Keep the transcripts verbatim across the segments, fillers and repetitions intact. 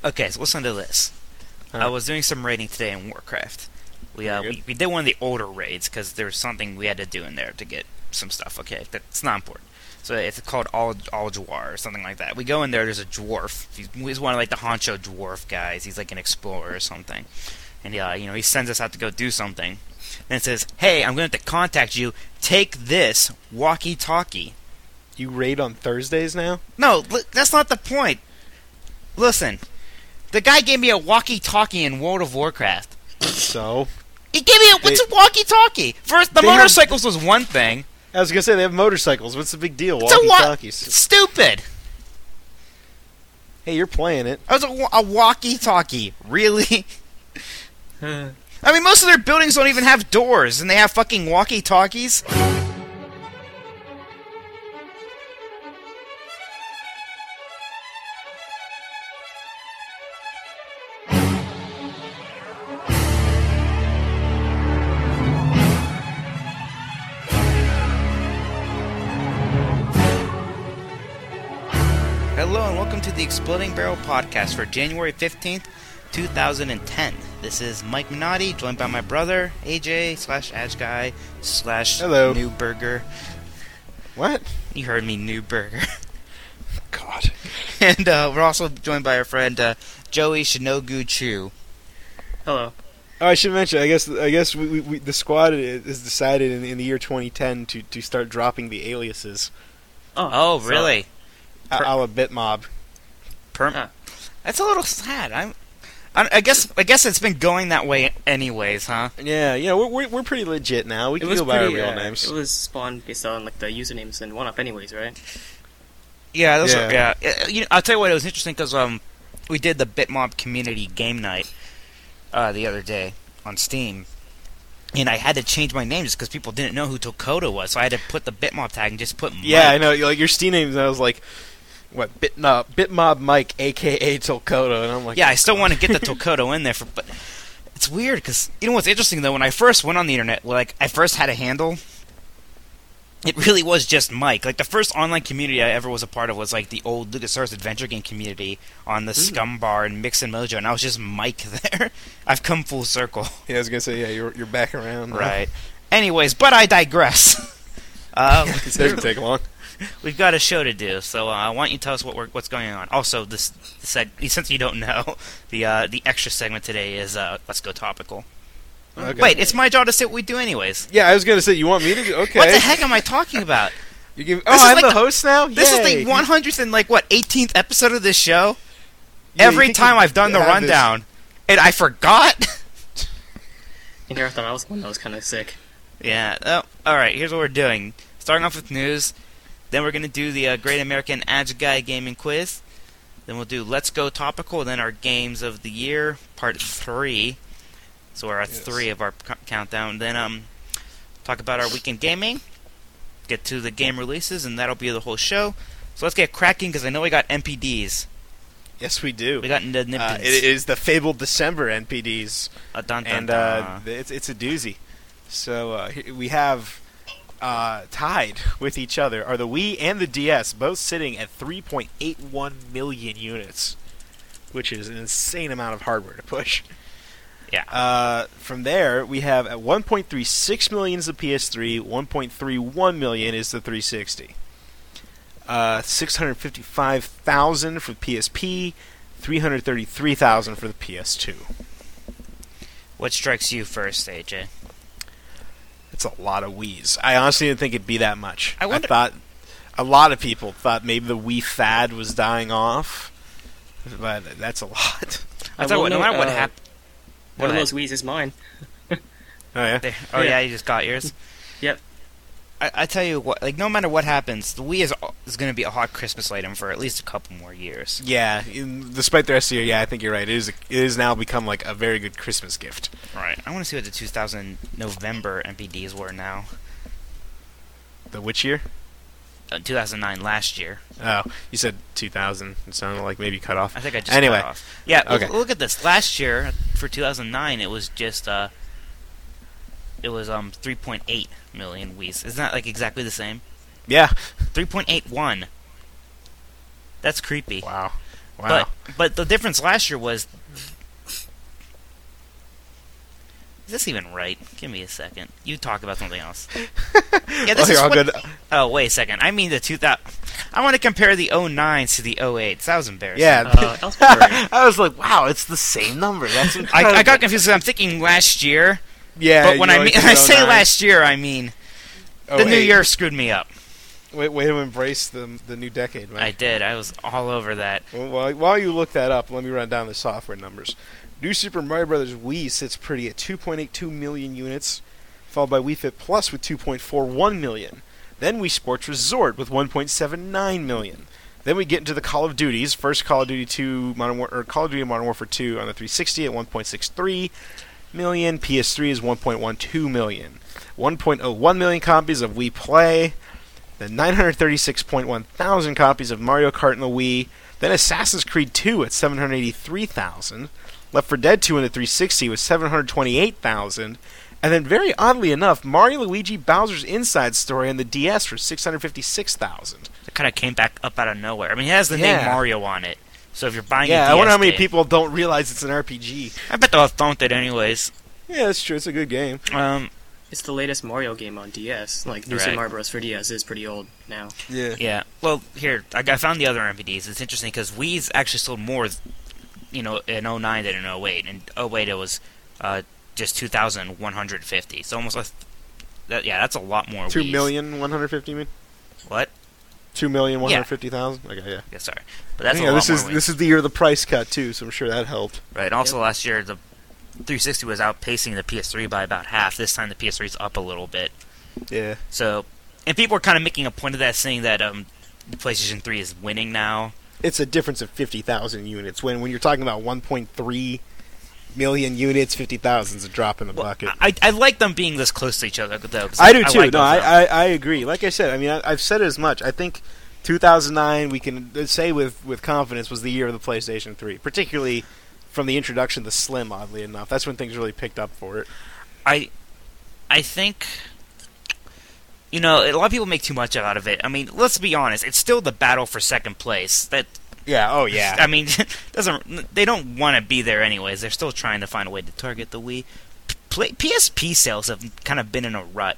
Okay, so listen to this. Huh. I was doing some raiding today in Warcraft. We uh, Very we, good. we did one of the older raids because there was something we had to do in there to get some stuff. Okay, that's not important. So it's called Al Aljawar or something like that. We go in there. There's a dwarf. He's, he's one of like the honcho dwarf guys. He's like an explorer or something. And uh, you know, he sends us out to go do something. And it says, "Hey, I'm going to have to contact you. Take this walkie-talkie." You raid on Thursdays now? No, li- that's not the point. Listen, the guy gave me a walkie-talkie in World of Warcraft. So? He gave me a, what's a walkie-talkie? First, the They have- motorcycles was one thing. I was going to say, they have motorcycles. What's the big deal? It's a wa- Walkie-talkies. Stupid. Hey, you're playing it. I was a, wa- a walkie-talkie. Really? I mean, most of their buildings don't even have doors, and they have fucking walkie-talkies. Hello and welcome to the Exploding Barrel Podcast for January fifteenth, two thousand ten. This is Mike Minotti, joined by my brother, A J, slash Edge Guy, slash Hello. New Burger. What? You heard me, New Burger. God. And uh, we're also joined by our friend, uh, Joey Shinogu Chu. Hello. Oh, I should mention, I guess I guess we, we, we, the squad has decided in, in the year twenty ten to, to start dropping the aliases. Oh, so- really? A Per- a la Bitmob. Perm- Ah. That's a little sad. I'm, I, I guess I guess it's been going that way anyways, huh? Yeah, yeah, we're, we're, we're pretty legit now. We It can was go by our pretty, real uh, names. It was spawned based on like the usernames and one up anyways, right? Yeah, those Yeah. Are, yeah. Uh, You know, I'll tell you what, it was interesting because um, we did the Bitmob community game night uh, the other day on Steam, and I had to change my name just because people didn't know who Tokoda was, so I had to put the Bitmob tag and just put Mike. Yeah, I know. Like your Steam names, I was like, what? Bitmob, Bitmob Mike, aka Tolkoto, and I'm like, Yeah, I still want to get the Tokoto in there, for, but it's weird because you know what's interesting though. When I first went on the internet, like I first had a handle, it really was just Mike. Like the first online community I ever was a part of was like the old LucasArts adventure game community on the Scum Bar and Mix and Mojo, and I was just Mike there. I've come full circle. Yeah, I was gonna say, yeah, you're you're back around, now. Right. Anyways, but I digress. Uh, It doesn't take long. we've got a show to do, so uh, I want you to tell us what we're, what's going on. Also, this seg- since you don't know, the uh, the extra segment today is uh, Let's Go Topical. Okay. Wait, it's my job to say what we do anyways. Yeah, I was gonna say, you want me to? do- Okay. What the heck am I talking about? You give, This oh, is I'm like the, the- host now. This Yay. is the one hundredth and like what eighteenth episode of this show. Yeah, you Every think time you I've done the have this- rundown, and I forgot. And here I thought I was the one that was kind of sick. Yeah. Oh, all right. Here's what we're doing. Starting off with news. Then we're gonna do the uh, Great American Edge Guy Gaming Quiz. Then we'll do Let's Go Topical. Then our Games of the Year Part Three. So we're at Yes. three of our c- countdown. Then um, talk about our weekend gaming. Get to the game releases, and that'll be the whole show. So let's get cracking because I know we got N P Ds. Yes, we do. We got the Uh, Nippins. it is the fabled December N P Ds, Uh, dun, dun, and uh, dun. it's it's a doozy. So uh, he- we have uh, tied with each other are the Wii and the D S, both sitting at three point eight one million units, which is an insane amount of hardware to push. Yeah. Uh, from there, we have at one point three six million is the P S three, one point three one million is the three sixty. Uh, six hundred fifty-five thousand for the P S P, three hundred thirty-three thousand for the P S two. What strikes you first, A J? That's a lot of Wii's. I honestly didn't think it'd be that much. I wonder- thought a lot of people thought maybe the Wii fad was dying off, but that's a lot. I tell you what, no will matter note, what uh, happened. One of those Wii's is mine. Oh yeah. There. Oh yeah. Yeah. you just got yours. Yep. I, I tell you what, like no matter what happens, the Wii is is going to be a hot Christmas item for at least a couple more years. Yeah, in, despite the rest of the year, yeah, I think you're right. It is it is now become like a very good Christmas gift. Right. I want to see what the two thousand November N P Ds were now. The which year? Uh, two thousand nine last year. Oh, you said two thousand. It sounded like maybe cut off. I think I just Anyway. cut off. Yeah. Okay. Look, look at this. Last year for two thousand nine, it was just uh, it was um three point eight million Wii's. Isn't that like exactly the same? Yeah. three point eight one. That's creepy. Wow. Wow. But but the difference last year was. Is this even right? Give me a second. You talk about something else. Yeah, this oh, is all what, good. Oh, wait a second. I mean the two thousand. I want to compare the oh nines to the oh eights. That was embarrassing. Yeah, Uh, that was boring. I was like, wow, it's the same number. That's I, incredible. I got confused because I'm thinking last year. Yeah, But when you I always mean think I say oh nine. last year, I mean the oh new eight. year screwed me up. Way, way to embrace the the new decade, man. I did. I was all over that. Well, while, while you look that up, let me run down the software numbers. New Super Mario Bros. Wii sits pretty at two point eight two million units, followed by Wii Fit Plus with two point four one million. Then Wii Sports Resort with one point seven nine million. Then we get into the Call of Duties. First Call of Duty two Modern War- or Call of Duty Modern Warfare two on the three sixty at one point six three million. P S three is one point one two million. one point oh one million copies of Wii Play. Then nine hundred thirty-six point one thousand copies of Mario Kart in the Wii. Then Assassin's Creed two at seven hundred eighty-three thousand. Left four Dead two in the three sixty was seven hundred twenty-eight thousand. And then, very oddly enough, Mario Luigi Bowser's Inside Story on the D S for six hundred fifty-six thousand. It kind of came back up out of nowhere. I mean, it has the Yeah. name Mario on it. So if you're buying Yeah, a D S I wonder how many game- people don't realize it's an R P G. I bet they'll have thumped it anyways. Yeah, that's true. It's a good game. Um, It's the latest Mario game on D S. Like, New Right. Super Mario Bros. For D S is pretty old now. Yeah. yeah. Well, here, I, I found the other M V Ds. It's interesting because Wii's actually sold more, you know, in oh nine than in oh eight. In oh eight, it was uh, just two thousand one hundred fifty. So almost like, that, yeah, that's a lot more Two Wiis. million one hundred fifty. Mean What? two million one hundred fifty thousand. Okay, yeah. Yeah, sorry. But that's yeah, a lot this more is Wiis. this is the year of the price cut too, so I'm sure that helped. Right. Also, Yep. last year, the three sixty was outpacing the P S three by about half. This time, the P S three's up a little bit. Yeah. So, and people are kind of making a point of that, saying that um, the PlayStation three is winning now. It's a difference of fifty thousand units. When when you're talking about one point three million units, fifty thousand is a drop in the Well, bucket. I, I like them being this close to each other, though. 'cause I do too. like no, both I, of them. I, I agree. Like I said, I mean, I, I've said as much. I think two thousand nine, we can say with, with confidence, was the year of the PlayStation three, particularly from the introduction of the Slim. Oddly enough, that's when things really picked up for it. I, I think, you know, a lot of people make too much out of it. I mean, let's be honest. It's still the battle for second place. That Yeah. Oh yeah. I mean, doesn't they don't want to be there anyways. They're still trying to find a way to target the Wii. Play, P S P sales have kind of been in a rut,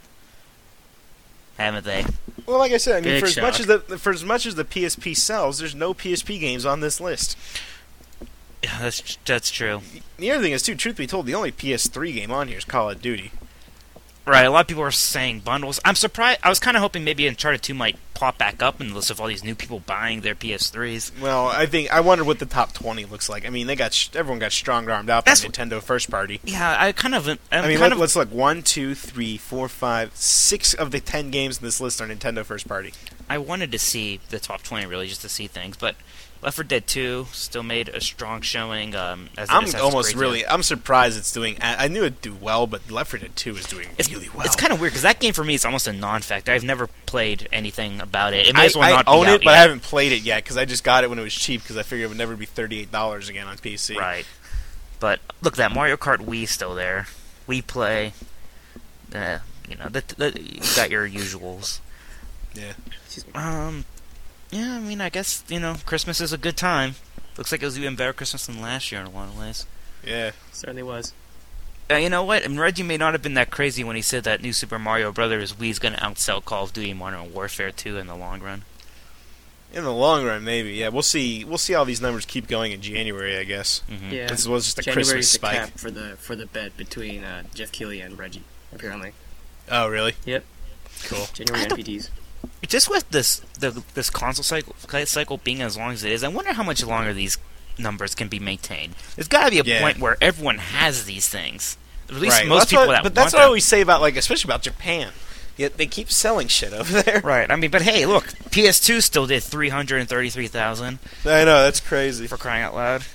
haven't they? Well, like I said, I mean, Big for as much shock. as the for as much as the P S P sells, there's no P S P games on this list. Yeah, that's that's true. The other thing is, too, truth be told, the only P S three game on here is Call of Duty. Right, a lot of people are saying bundles. I'm surprised. I was kind of hoping maybe Uncharted two might pop back up in the list of all these new people buying their P S threes. Well, I think I wonder what the top twenty looks like. I mean, they got sh- everyone got strong armed out by That's- Nintendo first party. Yeah, I kind of. I'm I mean, kind let, of, let's look. One, two, three, four, five, six of the ten games in this list are Nintendo first party. I wanted to see the top twenty really just to see things, but Left four Dead two still made a strong showing. Um, as did I'm Assassin's almost Creed two. really. I'm surprised it's doing. I I knew it'd do well, but Left four Dead two is doing It's, really well. it's kind of weird because that game for me is almost a non-factor. I've never played anything about it. It may I, as well I not own be it, out but I yet. haven't played it yet because I just got it when it was cheap because I figured it would never be thirty-eight dollars again on P C. Right. But look, that Mario Kart Wii still there. Wii Play. Uh, you know, the, the, you got your usuals. Yeah. Excuse me. Um, yeah, I mean, I guess, you know, Christmas is a good time. Looks like it was even better Christmas than last year in a lot of ways. Yeah. Certainly was. Uh, you know what? And Reggie may not have been that crazy when he said that New Super Mario Brothers Wii's going to outsell Call of Duty Modern Warfare two in the long run. In the long run, maybe. Yeah, we'll see. We'll see how these numbers keep going in January. I guess. Mm-hmm. Yeah. This was just a January Christmas is the spike. cap for the for the bet between uh, Jeff Keighley and Reggie. Apparently, Oh, really? Yep. Cool. January I N don't- P Ds. Just with this the, this console cycle, cycle being as long as it is, I wonder how much longer these numbers can be maintained. There's got to be a Yeah. point where everyone has these things. At least Right. most Well, that's people what, that But that's want what I them. always say about, like, especially about Japan. Yet they keep selling shit over there. Right. I mean, but hey, look, P S two still did three hundred thirty-three thousand I know, that's crazy. for crying out loud.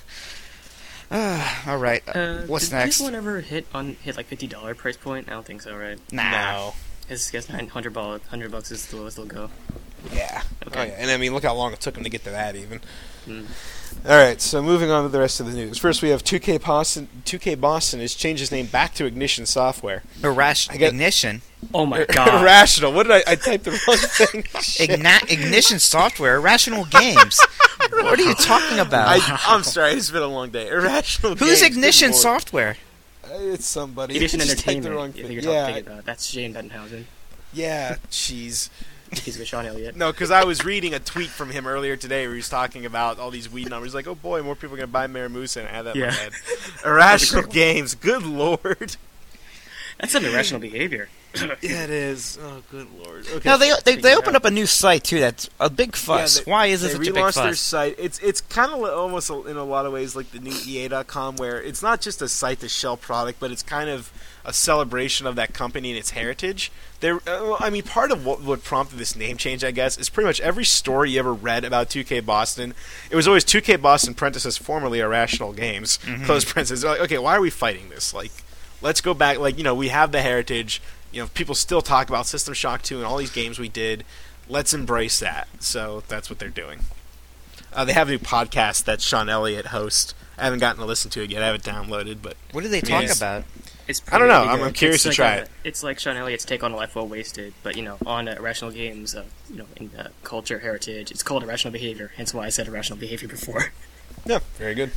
All right. Uh, What's did next? This one ever hit on hit like fifty dollar price point? I don't think so, right? Nah. No. I guess nine hundred ball hundred bucks is the lowest they'll go. Yeah. Okay. Oh, yeah. And I mean, look how long it took him to get to that, even. Mm. All right, so moving on to the rest of the news. First, we have two K Boston. two K Boston has changed its name back to Ignition Software. Irrational I get- ignition. Oh my god. Irrational. What did I? I typed the wrong thing. Shit. Igna- ignition software. Irrational games. What are you talking about? I, I'm sorry. It's been a long day. Irrational. Who's games, Ignition good lord. software? Uh, It's somebody. Ignition I just typed the Entertainment. wrong I think thing. you're Yeah. talking about. That's Shane Bettenhausen. Yeah. Jeez. He's with Sean Elliott. No, because I was reading a tweet from him earlier today where he was talking about all these weed numbers. Like, oh boy, more people are going to buy Maramusa, and I had that in my Yeah. head. Irrational games. Good lord. That's an irrational behavior. Yeah, it is. Oh, good lord. Okay. No, they they, they Figure it opened out. up a new site too. That's a big fuss. Yeah, they- Why is this They such a big relaunched their fuss? site. It's it's kind of almost a- in a lot of ways like the new E A dot com, where it's not just a site to sell product, but it's kind of a celebration of that company and its heritage. There, uh, well, I mean, part of what, what prompted this name change, I guess, is pretty much every story you ever read about two K Boston. It was always two K Boston parenthesis formerly Irrational Games Mhm. close parenthesis. They're like, okay, why are we fighting this? Like, let's go back. Like, you know, we have the heritage. You know, people still talk about System Shock two and all these games we did. Let's embrace that. So that's what they're doing. Uh, they have a new podcast that Sean Elliott hosts. I haven't gotten to listen to it yet. I have it downloaded, but What do they talk Yes. about? It's I don't know. pretty I'm- good. I'm curious It's to like try a- it. It's like Sean Elliott's take on A Life Well Wasted, but you know, on uh, irrational games, uh, you know, in uh, culture, heritage. It's called irrational behavior. Hence why I said irrational behavior before. yeah, very good.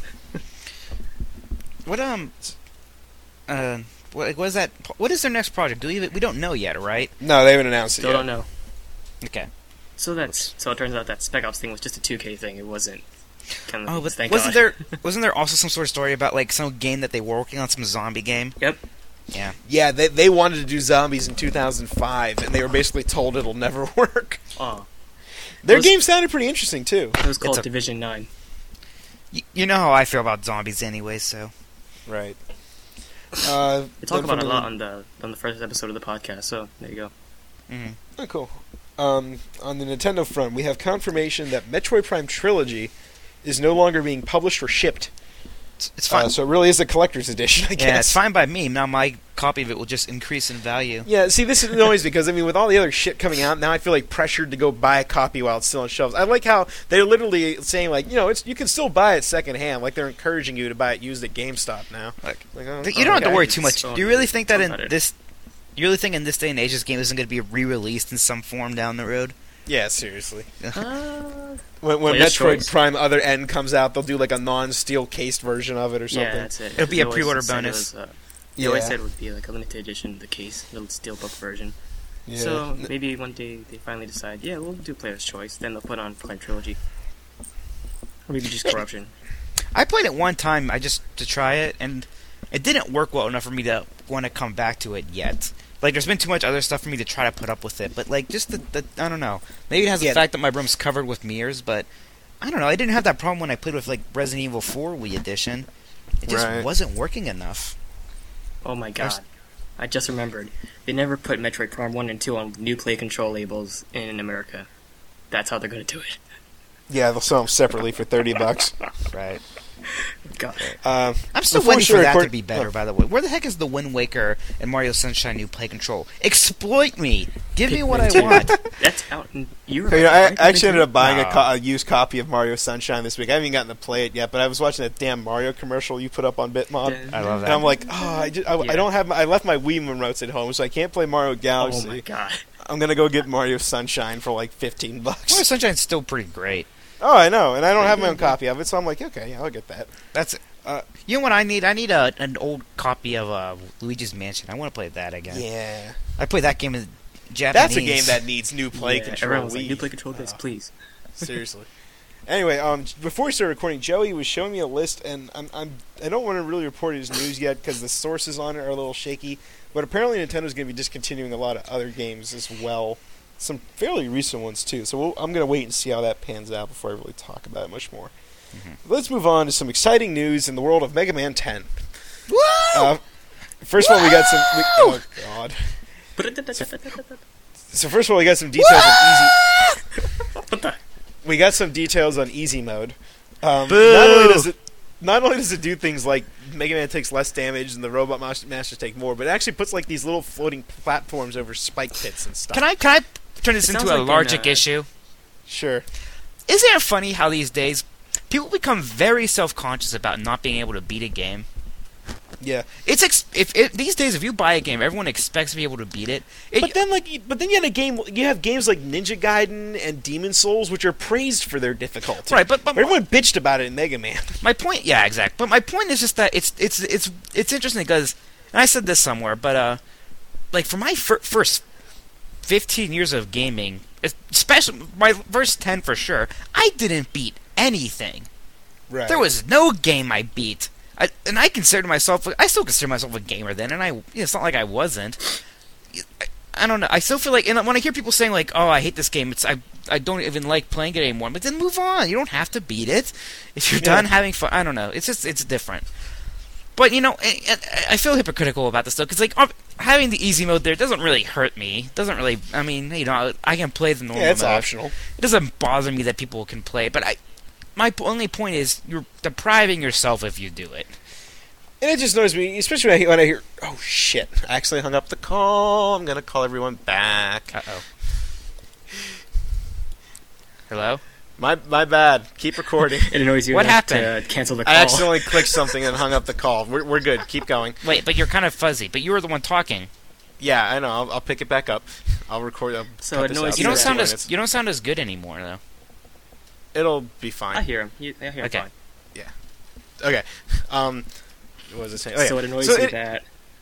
What um, uh, what was that? What is their next project? Do we even, we don't know yet, right? No, they haven't announced it Still yet. don't know. Okay. So that's so it turns out that Spec Ops thing was just a two K thing. It wasn't. Kind of, Oh, but thank wasn't God. there wasn't there also some sort of story about like some game that they were working on, some zombie game? Yep. Yeah. Yeah, they they wanted to do zombies in two thousand five, and they were basically told it'll never work. Oh, Their Those- game sounded pretty interesting too. it was called a- Division Nine. Y- you know how I feel about zombies anyway, so. Right. Uh, They talk then about it from a lot the- on the on the first episode of the podcast. So there you go. Mm-hmm. Oh, cool. Um, on the Nintendo front, we have confirmation that Metroid Prime Trilogy is no longer being published or shipped. It's, it's fine. Uh, so it really is a collector's edition, I guess. Yeah, it's fine by me. Now my copy of it will just increase in value. Yeah, see, this annoys me because, I mean, with all the other shit coming out, now I feel like pressured to go buy a copy while it's still on shelves. I like how they're literally saying, like, you know, it's you can still buy it secondhand. Like, they're encouraging you to buy it used at GameStop now. Like, Like, oh, you don't have to okay. worry too much. so Do you really think that talk in about it. this, you really think in this day and age this game isn't going to be re-released in some form down the road? Yeah, seriously. Uh, When, when Player's Metroid choice. Prime Other End comes out, they'll do, like, a non-steel cased version of it or something. yeah, that's it. It'll be They a always pre-order said it bonus. was, uh, They Yeah. always said it would be like a limited edition, the case, little steelbook version. Yeah. So N- maybe one day they finally decide, yeah, we'll do Player's Choice. Then they'll put on Prime Trilogy, or maybe just Corruption. I played it one time, I just to try it, and it didn't work well enough for me to want to come back to it yet. Like, there's been too much other stuff for me to try to put up with it, but like, just the, the I don't know. Maybe it has Yeah. the fact that my room's covered with mirrors, but I don't know. I didn't have that problem when I played with like Resident Evil four Wii Edition. It just Right. wasn't working enough. Oh my There's- god. I just remembered. They never put Metroid Prime one and two on new Play Control labels in America. That's how they're going to do it. Yeah, they'll sell them separately for thirty bucks. Right. God. Uh, I'm still Before we waiting for start that to record- be better, oh. by the way. Where the heck is the Wind Waker and Mario Sunshine new play control? Exploit me! Give me what I want! That's out in Europe. So, you know, I, right? I actually ended up buying a, No. co- a used copy of Mario Sunshine this week. I haven't even gotten to play it yet, but I was watching that damn Mario commercial you put up on Bitmod. I love that. And I'm like, oh, I, just, I, I Yeah. don't have. My, I left my Wii remotes at home, so I can't play Mario Oh Galaxy. my god. I'm gonna go get Mario Sunshine for like fifteen bucks. Mario Sunshine's still pretty great. Oh, I know, and I don't have my own copy of it, so I'm like, okay, yeah, I'll get that. That's uh, you know what I need? I need a an old copy of uh, Luigi's Mansion. I want to play that again. Yeah, I played that game in Japanese. that's a game that needs new play Yeah, control. Everyone was like, Wii. new Play Control this, Uh, please. Seriously. Anyway, um, before we started recording, Joey was showing me a list, and I'm, I'm I don't want to really report it as news yet because the sources on it are a little shaky. But apparently, Nintendo's going to be discontinuing a lot of other games as well, some fairly recent ones too. So we'll, I'm going to wait and see how that pans out before I really talk about it much more. Mhm. Let's move on to some exciting news in the world of Mega Man ten. Woo! Uh, first of all, we got some. We, oh God! So first of all, we got some details on easy. What the? We got some details on easy mode. Um, Boo! not only does it, not only does it do things like Mega Man takes less damage and the Robot Mas- Masters take more, but it actually puts like these little floating platforms over spike pits and stuff. Can I can I turn this It into sounds a like larger in, uh, issue. Sure. Isn't it funny how these days people become very self-conscious about not being able to beat a game? Yeah. It's ex- if it, these days if you buy a game, everyone expects to be able to beat it. it But then, like, you- but then you had a game. You have games like Ninja Gaiden and Demon Souls, which are praised for their difficulty. Right, but- but- everyone bitched about it in Mega Man. My point, yeah, exact. But my point is just that it's it's it's it's interesting because, and I said this somewhere, but uh, like for my fir- first fifteen years of gaming, especially my first ten for sure, I didn't beat anything. Right. There was no game I beat. I, and I considered myself, I still consider myself a gamer then, and I, you know, it's not like I wasn't. I, I don't know. I still feel like, and when I hear people saying like, "Oh, I hate this game," it's I, I don't even like playing it anymore. But then move on. You don't have to beat it if you're Yeah. done having fun. I don't know. It's just, it's different. But you know, I, I- I feel hypocritical about this though, because like having the easy mode there doesn't really hurt me. Doesn't really. I mean, you know, I can play the normal Yeah, it's mode. optional. It doesn't bother me that people can play, but I. My p- only point is you're depriving yourself if you do it. And it just annoys me, especially when I, when I hear, "Oh shit! I actually hung up the call. I'm gonna call everyone back." Uh oh. Hello? My my bad. Keep recording. It annoys you What enough happened? to cancel the call. I accidentally clicked something and hung up the call. We're we're good. Keep going. Wait, but you're kind of fuzzy. But you were the one talking. Yeah, I know. I'll, I'll pick it back up. I'll record. I'll So cut it this annoys out. You don't Yeah. sound Two as minutes. you don't sound as good anymore though. It'll be I fine. hear him. You, I hear him Okay. fine. Okay. Um, what was I saying? Oh, yeah. So it annoys So you it- that.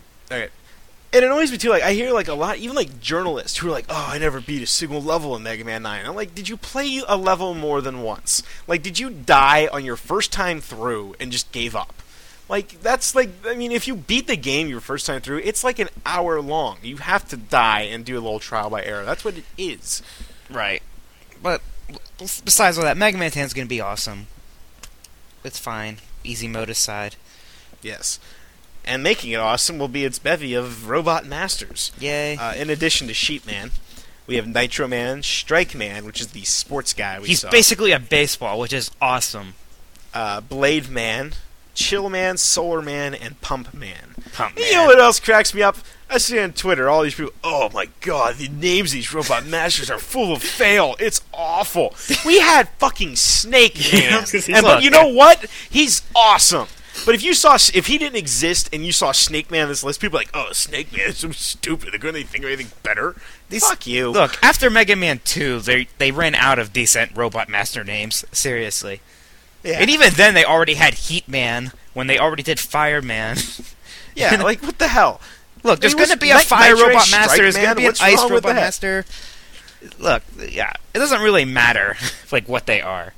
It annoys me too. Like I hear like a lot, even like journalists who are like, "Oh, I never beat a single level in Mega Man nine." I'm like, "Did you play a level more than once? Like, did you die on your first time through and just gave up?" Like that's like, I mean, if you beat the game your first time through, it's like an hour long. You have to die and do a little trial by error. That's what it is. Right. But besides all that, Mega Man ten is going to be awesome. It's fine. Easy mode aside. Yes. And making it awesome will be its bevy of robot masters. Yay. Uh, in addition to Sheep Man, we have Nitro Man, Strike Man, which is the sports guy we He's saw. basically a baseball, which is awesome. uh, Blade Man, Chill Man, Solar Man, and Pump Man. Pump And Man. you know what else cracks me up? I see on Twitter all these people, "Oh my god, the names of these robot masters are full of fail. It's awful." We had fucking Snake Man. I was gonna say, and, but look. you know what? He's awesome. But if you saw, if he didn't exist and you saw Snake Man on this list, people are like, "Oh, Snake Man is so stupid. They're going to think of anything better." These- Fuck you. Look, after Mega Man two, they they ran out of decent robot master names. Seriously. Yeah. And even then, they already had Heat Man when they already did Fireman. yeah, like what the hell? Look, there's It going to was be a Nit- Fire Nitro Robot Strike Master. There's going Man? to be an What's Ice wrong with Robot that? Master. Look, yeah, it doesn't really matter like what they are.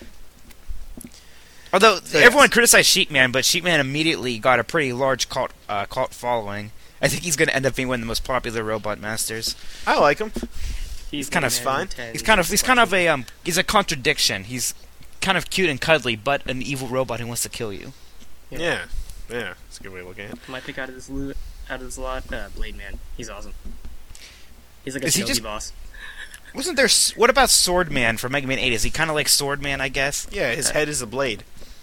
Although So, everyone yes. criticized Sheepman, but Sheepman immediately got a pretty large cult uh, cult following. I think he's going to end up being one of the most popular robot masters. I like him. He's kind of fine. He's kind of he's kind of a um he's a contradiction. He's kind of cute and cuddly, but an evil robot who wants to kill you. Yeah. Yeah, yeah, that's a good way of looking at it. My pick out of this lo- out of this lot, uh, Blade Man. He's awesome. He's like a Is he shinobi just- boss. Wasn't there? s- What about Swordman from Mega Man eight? Is he kind of like Swordman? I guess. Yeah, his head is a blade.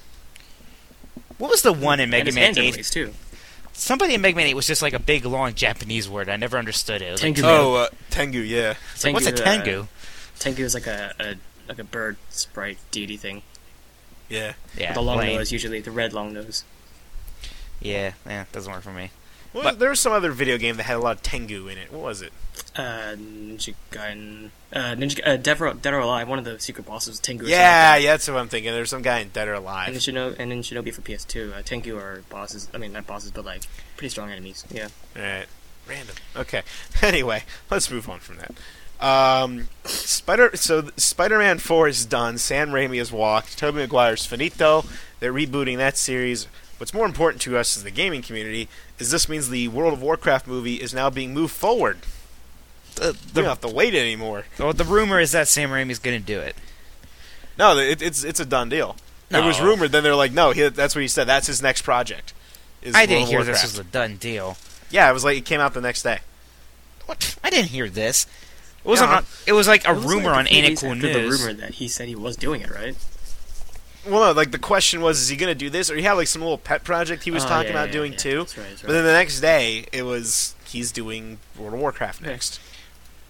What was the one in and Mega his Man hands are eight? blades, too. Somebody in Mega Man eight was just like a big long Japanese word. I never understood it. It was like, Tengu. Oh, uh, Tengu, yeah. it's like, what's a Tengu, uh, Tengu? Tengu is like a, a like a bird sprite deity thing. Yeah. Yeah, the long lame. nose, usually the red long nose. Yeah, yeah, doesn't work for me. Well, But- there was some other video game that had a lot of Tengu in it. What was it? Uh, Ninja Gaiden, uh, Ninja, uh, Dead or, Dead or Alive. One of the secret bosses was Tengu. or Yeah, something yeah, that's what I'm thinking. There's some guy in Dead or like that. And in Alive. Shinobi, and in Shinobi for P S two, uh, Tengu are bosses. I mean, not bosses, but like pretty strong enemies. Yeah. Alright. Random. Okay. Anyway, let's move on from that. Um, Spider. So Spider-Man four is done. Sam Raimi has walked. Tobey Maguire's finito. They're rebooting that series. What's more important to us as the gaming community is this means the World of Warcraft movie is now being moved forward. The, We don't have to wait anymore. well, the rumor is that Sam Raimi's going to do it. No, it, it's it's a done deal. It was No. rumored. Then they're like, no, he, that's what he said. That's his next project. is I World didn't of hear Warcraft. this was a done deal. Yeah, it was like it came out the next day. What? I didn't hear this. It wasn't. Yeah. on- it was like a It was, rumor like, on a few Ain't It days Cool after News. The rumor that he said he was doing it, right? Well, no, like the question was, is he going to do this, or he had like some little pet project he was Oh, talking yeah, about yeah, doing yeah. too. That's right. That's right. But then the next day, it was he's doing World of Warcraft Yeah. next.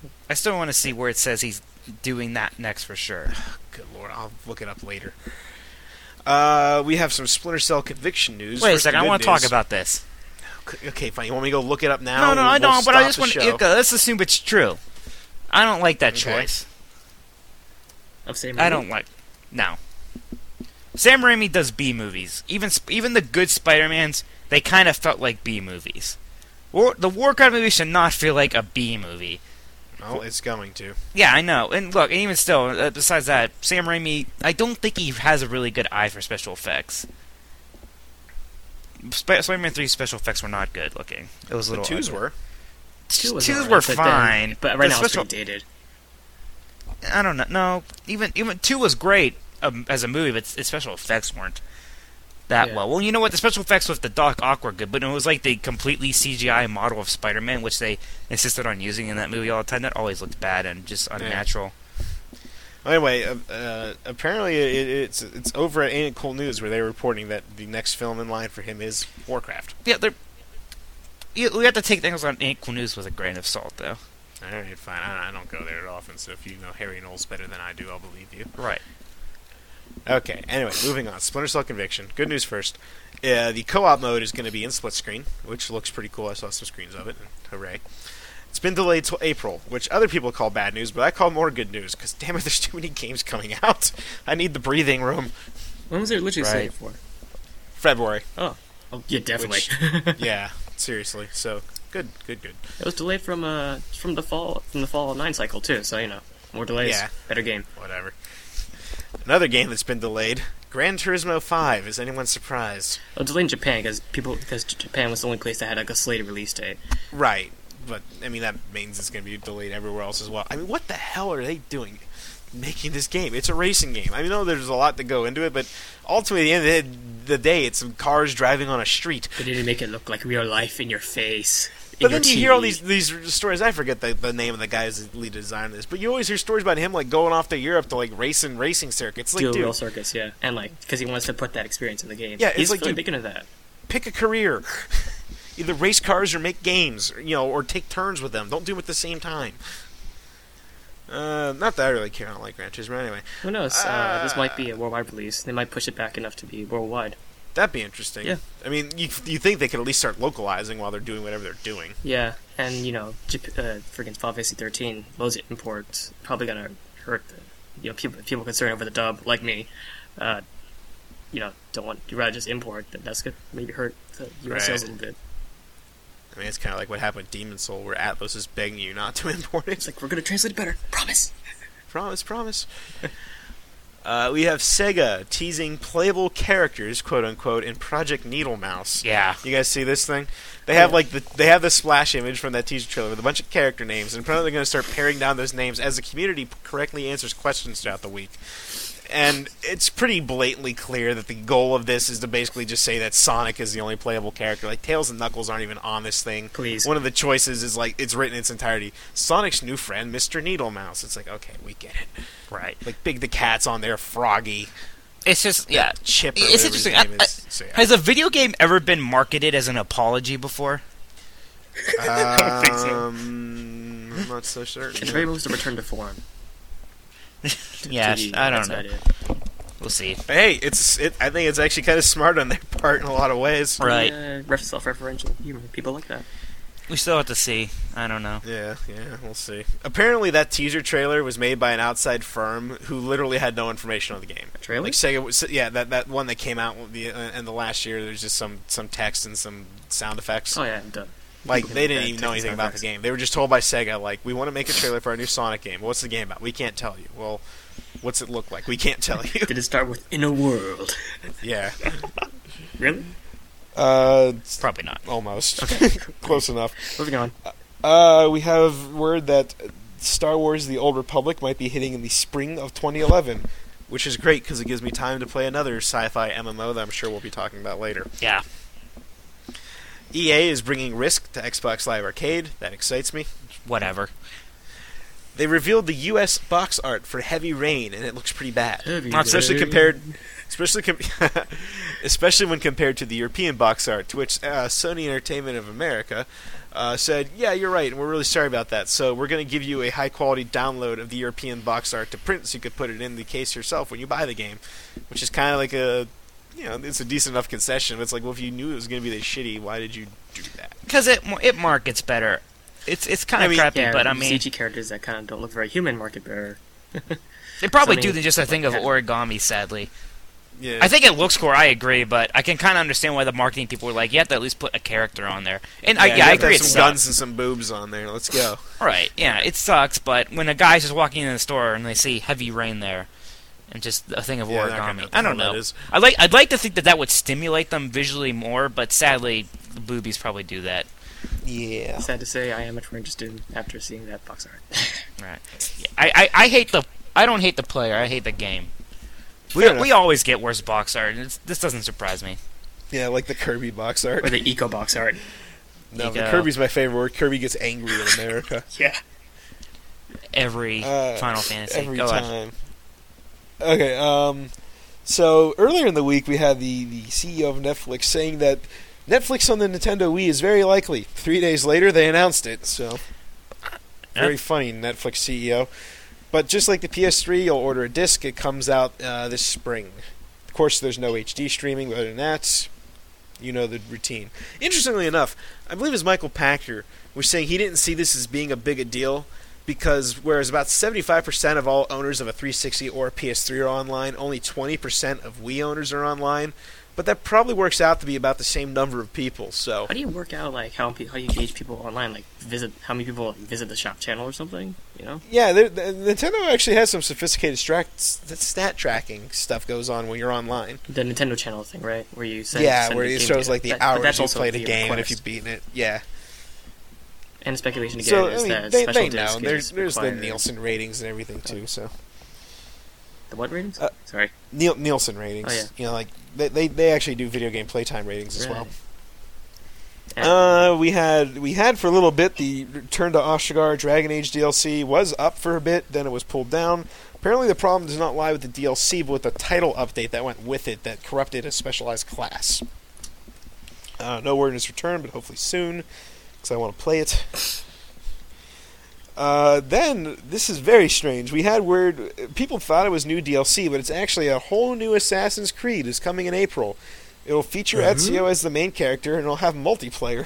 I still want to see where it says he's doing that next for sure. Good lord, I'll look it up later. Uh, we have some Splinter Cell Conviction news. Wait a First, second, the I good want to talk news. about this. Okay, fine. You want me to go look it up now? No, no, We'll- I we'll don't. But I stop just the want show. to. Let's assume it's true. I don't like that Okay. choice. Of Sam I Raimi? don't like. No. Sam Raimi does B movies. Even sp- even the good Spider-Mans, they kind of felt like B movies. War- the Warcraft movie should not feel like a B movie. Well, it's going to. Yeah, I know. And look, and even still, uh, besides that, Sam Raimi, I don't think he has a really good eye for special effects. Sp- Spider-Man three special effects were not good looking. It was a The little. twos ugly. were. Two was Twos alright, were but then- fine. but right The now it's special- pretty dated. I don't know. No, even even two was great um, as a movie, but its special effects weren't that Yeah. well. Well, you know what? The special effects with the Doc Ock were good, but it was like the completely C G I model of Spider-Man, which they insisted on using in that movie all the time. That always looked bad and just unnatural. Anyway, uh, uh, apparently it, it's it's over at Ain't It Cool News where they're reporting that the next film in line for him is Warcraft. Yeah, they're. You, we have to take things on Ain't Cool News with a grain of salt, though. All right, fine. I, I don't go there often, so if you know Harry Knowles better than I do, I'll believe you. Right. Okay, anyway, moving on. Splinter Cell Conviction. Good news first. Uh, the co-op mode is going to be in split screen, which looks pretty cool. I saw some screens of it, and hooray. It's been delayed till April, which other people call bad news, but I call more good news, because damn it, there's too many games coming out. I need the breathing room. When was it originally Right. slated for? February. Oh, oh yeah, definitely. Yeah, seriously. So, good, good, good. It was delayed from uh from the fall from the fall nine cycle too. So you know, more delays, Yeah. better game. Whatever. Another game that's been delayed, Gran Turismo five. Is anyone surprised? It was delayed in Japan because people because Japan was the only place that had like a slated release date. Right, but I mean that means it's going to be delayed everywhere else as well. I mean, what the hell are they doing, making this game? It's a racing game. I know there's a lot to go into it, but ultimately, at the end of the day, it's some cars driving on a street. They didn't make it look like real life in your face. But in your then you T V. hear all these these stories. I forget the, the name of the guy who's the lead designer of this, but you always hear stories about him like going off to Europe to like race in racing circuits. Like, do a dude, real circus, yeah, and like because he wants to put that experience in the game. Yeah, it's he's like, really dude- big into that. pick a career. Either race cars or make games, or, you know, or take turns with them. Don't do them at the same time. Uh, not that I really care. I don't like Gran Turismo anyway. Who knows? Uh, Uh, this might be a worldwide release. They might push it back enough to be worldwide. That'd be interesting. Yeah. I mean, you you think they could at least start localizing while they're doing whatever they're doing? Yeah, and you know, Jap- uh, freaking Final Fantasy thirteen, those imports probably gonna hurt the, you know, people people concerned over the dub like me. Uh, you know, don't want you rather just import. That that's gonna maybe hurt the U S Right. sales a little bit. I mean, it's kind of like what happened with Demon Soul, where Atlas is begging you not to import It's it. like we're gonna translate it better. Promise. Promise, promise. uh, we have Sega teasing playable characters, quote unquote, in Project Needle Mouse. Yeah. You guys see this thing? They have Yeah. like the they have the splash image from that teaser trailer with a bunch of character names, and apparently they're going to start paring down those names as the community correctly answers questions throughout the week. And it's pretty blatantly clear that the goal of this is to basically just say that Sonic is the only playable character. Like Tails and Knuckles aren't even on this thing. Please. One of the choices is like it's written in its entirety. Sonic's new friend, Mister Needle Mouse. It's like, okay, we get it. Right. Like Big the Cat's on there, Froggy, It's just yeah. Chip. Or It's whatever interesting. his I, name I, is. So, yeah. has a video game ever been marketed as an apology before? don't think so. Um, I'm not so certain. It's very much a return to form. Yeah, To the- I don't that's know. about it. We'll see. Hey, it's it. I think it's actually kind of smart on their part in a lot of ways. Right. Uh, ref- self-referential humor. People like that. We still have to see. I don't know. Yeah, yeah, we'll see. Apparently, that teaser trailer was made by an outside firm who literally had no information on the game. A trailer? Like Sega, was, yeah, that that one that came out with the, uh, in the last year. There's just some some text and some sound effects. Oh yeah, duh. Like People they can didn't make even that know text anything sound about the effects. game. They were just told by Sega, like, we want to make a trailer for our new Sonic game. What's the game about? We can't tell you. Well, what's it look like? We can't tell you. Did it start with "in a world"? Yeah. Really? Uh, Probably not. almost. Close enough. Moving on. Uh, we have word that Star Wars: The Old Republic might be hitting in the spring of twenty eleven, which is great because it gives me time to play another sci-fi M M O that I'm sure we'll be talking about later. Yeah. E A is bringing Risk to Xbox Live Arcade. That excites me. Whatever. They revealed the U S box art for Heavy Rain, and it looks pretty bad. Heavy Especially Rain. compared, especially com- especially when compared to the European box art, to which uh, Sony Entertainment of America uh, said, "Yeah, you're right, and we're really sorry about that. So we're going to give you a high quality download of the European box art to print, so you could put it in the case yourself when you buy the game," which is kind of like a, you know, it's a decent enough concession. But it's like, well, if you knew it was going to be this shitty, why did you do that? Because it it markets better. It's it's kind of I mean, crappy, Yeah, but I mean, C G characters that kind of don't look very human market better. they probably Sony- do just a thing of origami. Sadly, Yeah, I think it looks cool. I agree, but I can kind of understand why the marketing people were like, "You have to at least put a character on there." And I, you yeah, I have to agree. have It some sucks. guns and some boobs on there. Let's go. Right? Yeah, it sucks. But when a guy's just walking in the store and they see Heavy Rain there, and just a thing of Yeah, they're not gonna origami, know I don't what that know. is. I like I'd like to think that that would stimulate them visually more, but sadly, the boobies probably do that. Yeah. Sad to say, I am much more interested after seeing that box art. Right? Yeah, I, I I hate the I don't hate the player. I hate the game. We, Fair we enough. always get worse box art, and it's, this doesn't surprise me. Yeah, like the Kirby box art. Or the eco box art. No, the Eco. Kirby's my favorite word. Kirby gets angry in America. Yeah. Every Uh, Final Fantasy. Every Go ahead. time. Okay, um, so earlier in the week we had the, the C E O of Netflix saying that Netflix on the Nintendo Wii is very likely. Three days later they announced it, so very Yep. funny, Netflix C E O. But just like the P S three, you'll order a disc, it comes out uh, this spring. Of course, there's no H D streaming, but other than that, you know the routine. Interestingly enough, I believe it was Michael Pachter was saying he didn't see this as being a big a deal because whereas about seventy-five percent of all owners of a three sixty or a P S three are online, only twenty percent of Wii owners are online. But that probably works out to be about the same number of people. So How do you work out like how pe- how you gauge people online? Like visit how many people visit the shop channel or something? You know? yeah, there- the, Nintendo actually has some sophisticated strat, stat tracking stuff goes on when you're online. The Nintendo channel thing, right? Where you send yeah, send where the it game shows data. like the That- but hours that's you also played a via game and if request. you've beaten it. Yeah. And the speculation again So is I mean, that they, special they disc know. There's is there's the required. Nielsen ratings and everything too. So The what ratings? Uh, Sorry. Niel, Nielsen ratings. Oh, yeah. You know, like they, they they actually do video game playtime ratings as well. And- Uh, we had we had for a little bit the Return to Ashigar Dragon Age D L C was up for a bit, then it was pulled down. Apparently, the problem does not lie with the D L C, but with the title update that went with it that corrupted a specialized class. Uh, no word in its return, but hopefully soon, because I want to play it. Uh, then, this is very strange. We had word, people thought it was new D L C, but it's actually a whole new Assassin's Creed is coming in April. It'll feature Mhm. Ezio as the main character, and it'll have multiplayer.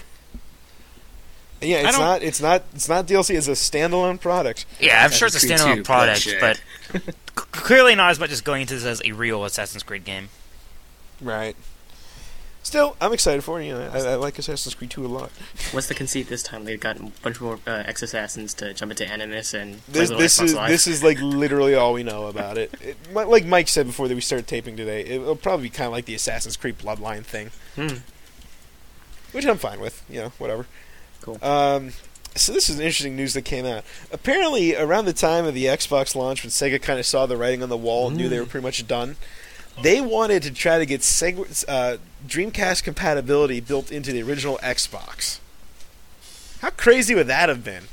And yeah, I it's don't- not, it's not, it's not D L C. It's a standalone product. Yeah, I'm sure it's a Assassin's Creed standalone two, product, bloodshed. but c- clearly not as much as going into this as a real Assassin's Creed game. Right. Still, I'm excited for it. You know, I, I like Assassin's Creed two a lot. What's the conceit this time? They've got a bunch more uh, ex-assassins to jump into Animus and play This, little this Xbox is Live. this is like literally all we know about it. it. mi- Like Mike said before that we started taping today, it'll probably be kind of like the Assassin's Creed Bloodline thing, Hmm. which I'm fine with. You know, whatever. Cool. Um, so this is interesting news that came out. Apparently, around the time of the Xbox launch, when Sega kind of saw the writing on the wall and knew they were pretty much done, they wanted to try to get Seg- uh, Dreamcast compatibility built into the original Xbox. How crazy would that have been?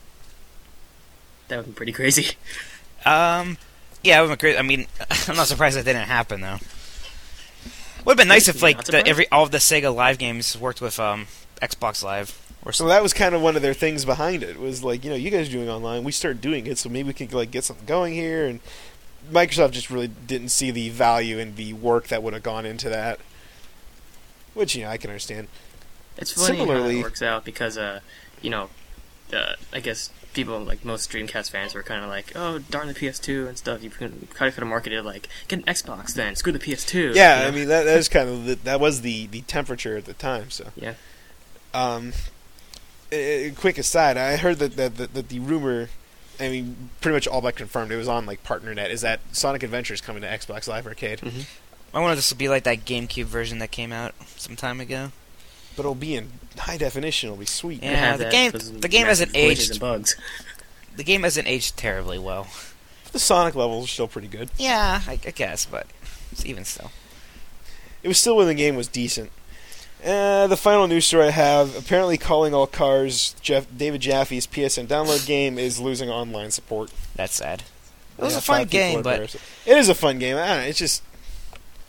That would be pretty crazy. Um, yeah, it would be great. I mean, I'm not surprised that didn't happen though. Would have been nice if Not like the, surprised? every all of the Sega Live games worked with um Xbox Live or So something. that was kind of one of their things behind it. Was like, you know, you guys are doing online, we start doing it, so maybe we could like get something going here. And Microsoft just really didn't see the value in the work that would have gone into that, which you know I can understand. It's funny how Similarly- it works out because, uh, you know, uh, I guess people, like most Dreamcast fans, were kind of like, oh, darn the P S two and stuff. You kind of could have marketed like, get an Xbox then, screw the P S two. Yeah, you know? I mean that that is kind of the, that was the, the temperature at the time. So Yeah. Um, a, a quick aside, I heard that that, that that the rumor, I mean, pretty much all but confirmed. It was on like PartnerNet. Is that Sonic Adventure is coming to Xbox Live Arcade, Mhm. I wanted this to be like that GameCube version that came out some time ago. but it'll be in high definition. It'll be sweet. Yeah. They have the that, game- those the game hasn't massive glitches aged. and bugs. The game hasn't aged terribly well. The Sonic levels are still pretty good. Yeah, I, I guess, but it's even still. It was still when the game was decent. Uh, the final news story I have: apparently, Calling All Cars, Jeff, David Jaffe's P S N download game is losing online support. That's sad. It was Yeah, a fun five people game, are but there, so- it is a fun game. I don't know, it's just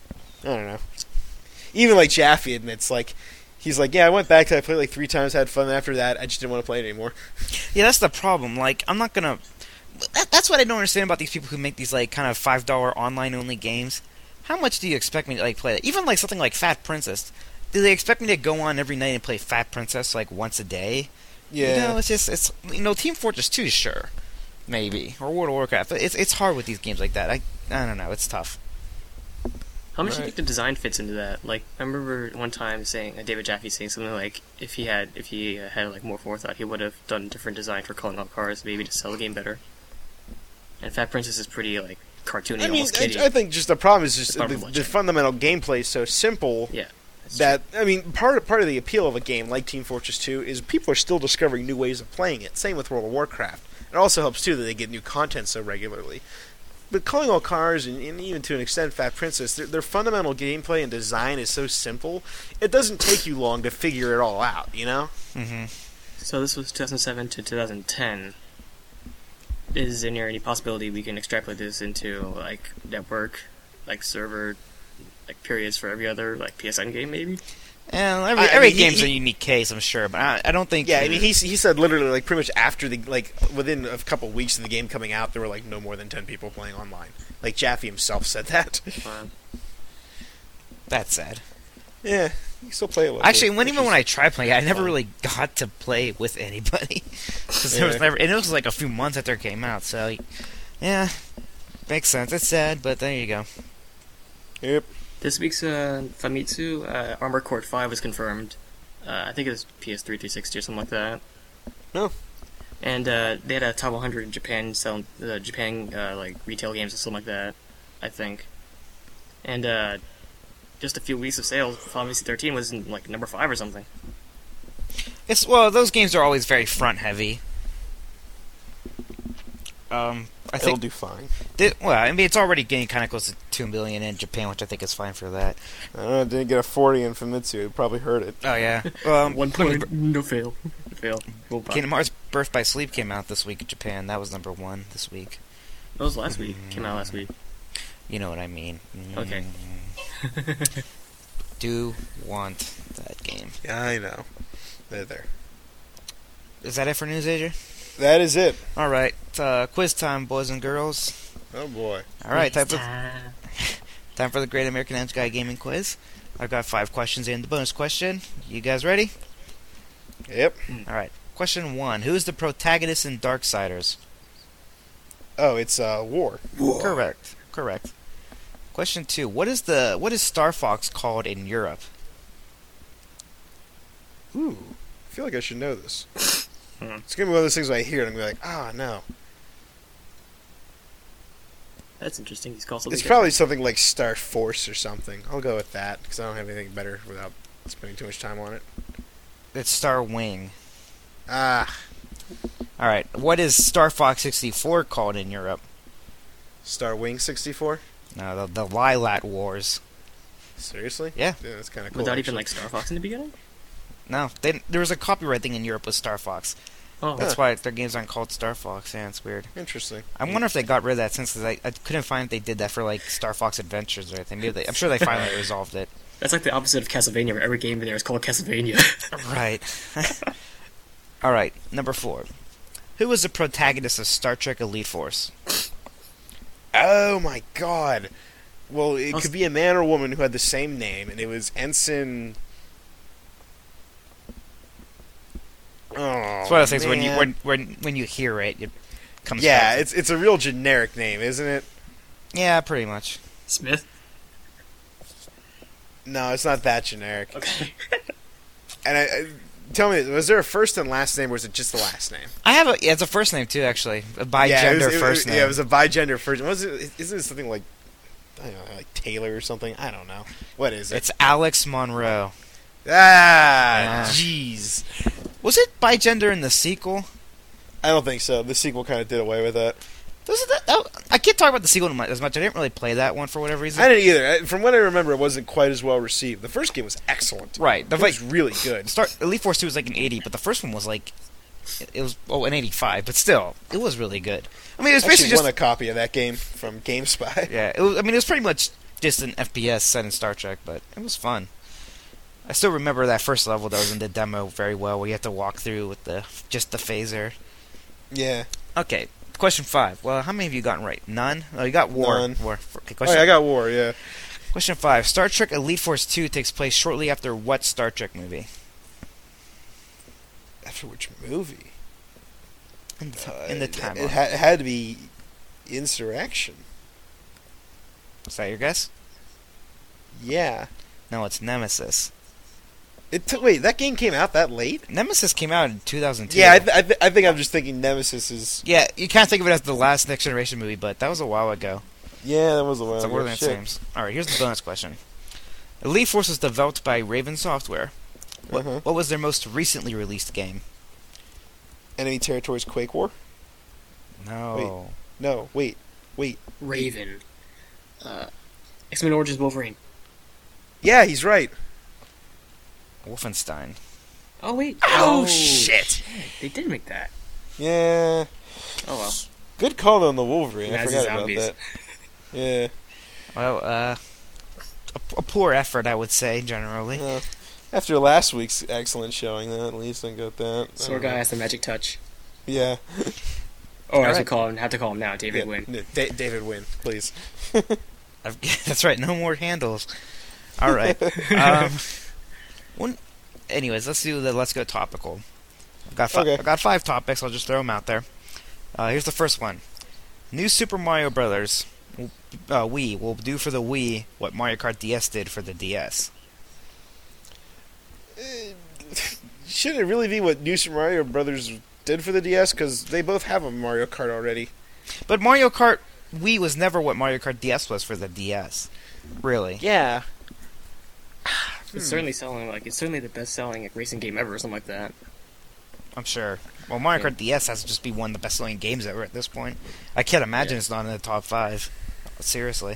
I don't know. Even like Jaffe admits, like he's like, yeah, I went back to I played like three times, had fun. After that, I just didn't want to play it anymore. Yeah, that's the problem. Like, I'm not gonna. That, that's what I don't understand about these people who make these like kind of five dollar online only games. How much do you expect me to like play that? Even like something like Fat Princess. Do they expect me to go on every night and play Fat Princess like once a day? Yeah, You know, it's just it's you know Team Fortress two, sure, maybe, or World of Warcraft. But it's it's hard with these games like that. I I don't know. It's tough. How much do you Right. think the design fits into that? Like, I remember one time saying, uh, David Jaffe saying something like, if he had, if he uh, had like more forethought, he would have done different design for calling out cars, maybe to sell the game better. And Fat Princess is pretty like cartoony, I mean, almost kiddie. I, I think just the problem is just It's the, part of the fundamental gameplay is so simple yeah, that's that I mean, part of, part of the appeal of a game like Team Fortress two is people are still discovering new ways of playing it. Same with World of Warcraft. It also helps too that they get new content so regularly. But Calling All Cars and, and even to an extent Fat Princess, their, their fundamental gameplay and design is so simple. It doesn't take you long to figure it all out. You know? Mm-hmm. So this was two thousand seven to two thousand ten. Is there any possibility we can extrapolate this into like network, like server, like periods for every other like P S N game maybe? And every I- I every mean, he- game's a he- unique case, I'm sure, but I, I don't think. Yeah, I mean, he he said literally like pretty much after the like within a couple of weeks of the game coming out, there were like no more than ten people playing online. Like Jaffe himself said that. Uh, That's sad. Yeah, you can still play it. locally, Actually, when which even is- when I tried playing it, I never fun. really got to play with anybody because there was Yeah. never, and it was like a few months after it came out. So, yeah, makes sense. It's sad, but there you go. Yep. this week's uh, Famitsu uh, Armored Core five was confirmed. Uh, I think it was P S three, three sixty, or something like that. No. And uh, they had a top one hundred in Japan selling uh, Japan uh, like retail games and something like that. I think. And uh, just a few weeks of sales, Final Fantasy thirteen was in like number five or something. It's well, those games are always very front heavy. Um, I It'll think. do fine. Thi- well, I mean, it's already getting kind of close to two million in Japan, which I think is fine for that. I don't know. It didn't get a forty in Famitsu. It probably hurt it. Oh yeah. Um, One point, no fail, fail. Full pop. Kingdom Hearts: Birth by Sleep came out this week in Japan. That was number one this week. That was last week. Came out last week. You know what I mean. Okay. Mm. Do want that game. Yeah, I know. They're there. Is that it for News Asia? That is it. All right. Uh, quiz time, boys and girls. Oh boy. All right. Time for, Time. time for the Great American Edge Guy Gaming Quiz. I've got five questions and the bonus question. You guys ready? Yep. All right. Question one. Who is the protagonist in Darksiders? Oh, it's uh, War. Correct. Correct. Question two. What is the what is Star Fox called in Europe? Ooh. I feel like I should know this. Hmm. It's gonna be one of those things where I hear it and I'm gonna be like, ah, no. That's interesting. He's called something. It's probably something like Star Force or something. I'll go with that because I don't have anything better without spending too much time on it. It's Star Wing. Ah, All right. What is Star Fox sixty-four called in Europe? Star Wing sixty-four. No, the, the Lilat Wars. Seriously? Yeah. Yeah, that's kind of cool. Without even actually. like Star Fox in the beginning. No, they, there was a copyright thing in Europe with Star Fox. Oh, That's Huh. why their games aren't called Star Fox. Yeah, it's weird. Interesting. I wonder if they got rid of that since 'cause I, I couldn't find if they did that for like Star Fox Adventures or anything. Maybe they, I'm sure they finally resolved it. that's like the opposite of Castlevania, where every game in there is called Castlevania. Right. All right. Number four. Who was the protagonist of Star Trek Elite Force? Oh my god. Well, it How's- could be a man or woman who had the same name, and it was Ensign. Oh, It's one of those things when you man. when, when when you hear it, it comes. Yeah, back. it's it's a real generic name, isn't it? yeah, pretty much. Smith. No, it's not that generic. Okay. And I, I, tell me, was there a first and last name, or was it just the last name? I have a yeah, it's a first name too, actually, a bi yeah, it gender was, it, first it, name. Yeah, it was a bi-gender first. Was it? Isn't it something like I don't know, like Taylor or something? I don't know. What is it? It's Alex Monroe. ah, Yeah. jeez. Was it bi gender in the sequel? I don't think so. The sequel kind of did away with that. Was it that, that, I can't talk about the sequel as much. I didn't really play that one for whatever reason. I didn't either. I- From what I remember, it wasn't quite as well received. The first game was excellent. Right. The It was really good. Start Elite Force two was like an eighty, but the first one was like it was oh an eighty-five, but still it was really good. I mean, it was I basically actually just won a copy of that game from GameSpy. yeah. It was, I mean, it was pretty much just an F P S set in Star Trek, but it was fun. I still remember that first level that was in the demo very well, where you have to walk through with the just the phaser. Yeah. Okay, question five. Well, how many have you gotten right? None? Oh, you got War. None. War. Okay, Oh, question, yeah, I got War, yeah. question five. Star Trek Elite Force two takes place shortly after what Star Trek movie? After which movie? In the, Uh, in the it- timeline. It, ha- it had to be Insurrection. Is that your guess? Yeah. No, it's Nemesis. It took. Wait, that game came out that late? Nemesis came out in two thousand two. Yeah, I, th- I, th- I think I'm just thinking Nemesis is. Yeah, you can't think of it as the last Next Generation movie, but that was a while ago. Yeah, that was a while It's ago. more than it Shit. seems. Alright, here's the bonus question. Elite Force was developed by Raven Software. What, Uh-huh. what was their most recently released game? Enemy Territories Quake War? No. No, wait, wait. Raven. Uh, X-Men Origins Wolverine. Yeah, he's right. Wolfenstein. Oh wait. Oh, shit. They did make that. Yeah. Oh well. Good call on the Wolverine. I Nazi forgot zombies. about that. Yeah. Well, uh, a, a poor effort, I would say, generally. Uh, after last week's excellent showing, that at least I got that. I Sword don't guy know. has the magic touch. Yeah. Or as we Alright. call him, have to call him now, David Yeah, Wynn. n- Da- David Wynn, please. I've, that's right, no more handles. Alright. um, one, anyways, let's do the Let's Go topical. I've got, fi- Okay. I've got five topics, I'll just throw them out there. Uh, here's the first one. New Super Mario Brothers will, uh, Wii will do for the Wii what Mario Kart D S did for the D S. Should it really be what New Super Mario Brothers did for the D S? Because they both have a Mario Kart already. But Mario Kart Wii was never what Mario Kart D S was for the D S. Really. Yeah. It's certainly selling like it's certainly the best selling like, racing game ever or something like that. I'm sure. Well, Mario Yeah. Kart D S has to just be one of the best-selling games ever at this point. I can't imagine Yeah. it's not in the top five. Seriously.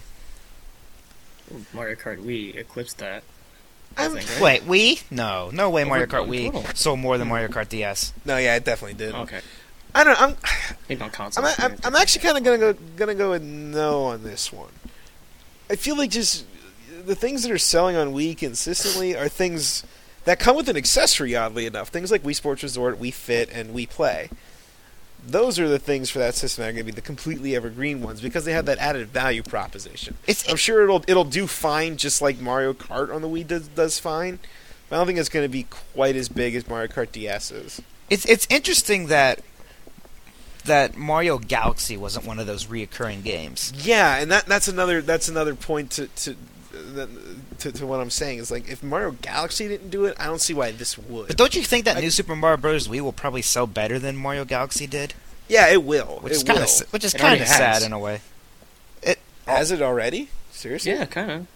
Mario Kart Wii eclipsed that. I I'm, think, right? Wait, Wii? No, no way. Mario Kart Over- Wii total. sold more than Mario Kart D S. no, yeah, it definitely did. Okay. I don't. I'm. Maybe on console. I'm, I'm, I'm actually kind of gonna go gonna go with no on this one. I feel like just the things that are selling on Wii consistently are things that come with an accessory. Oddly enough, things like Wii Sports Resort, Wii Fit, and Wii Play. Those are the things for that system that are going to be the completely evergreen ones because they have that added value proposition. It's I'm sure it'll it'll do fine, just like Mario Kart on the Wii does does fine. But I don't think it's going to be quite as big as Mario Kart D S is. it's it's interesting that that Mario Galaxy wasn't one of those reoccurring games. Yeah, and that that's another that's another point to to, that- to to what I'm saying is like if Mario Galaxy didn't do it, I don't see why this would. But don't you think that I- New Super Mario Bros. Wii will probably sell better than Mario Galaxy did? Yeah, it will. Which it is kind will. of which is It kind already of has. sad in a way. It Has it already? Seriously? Yeah, kind of.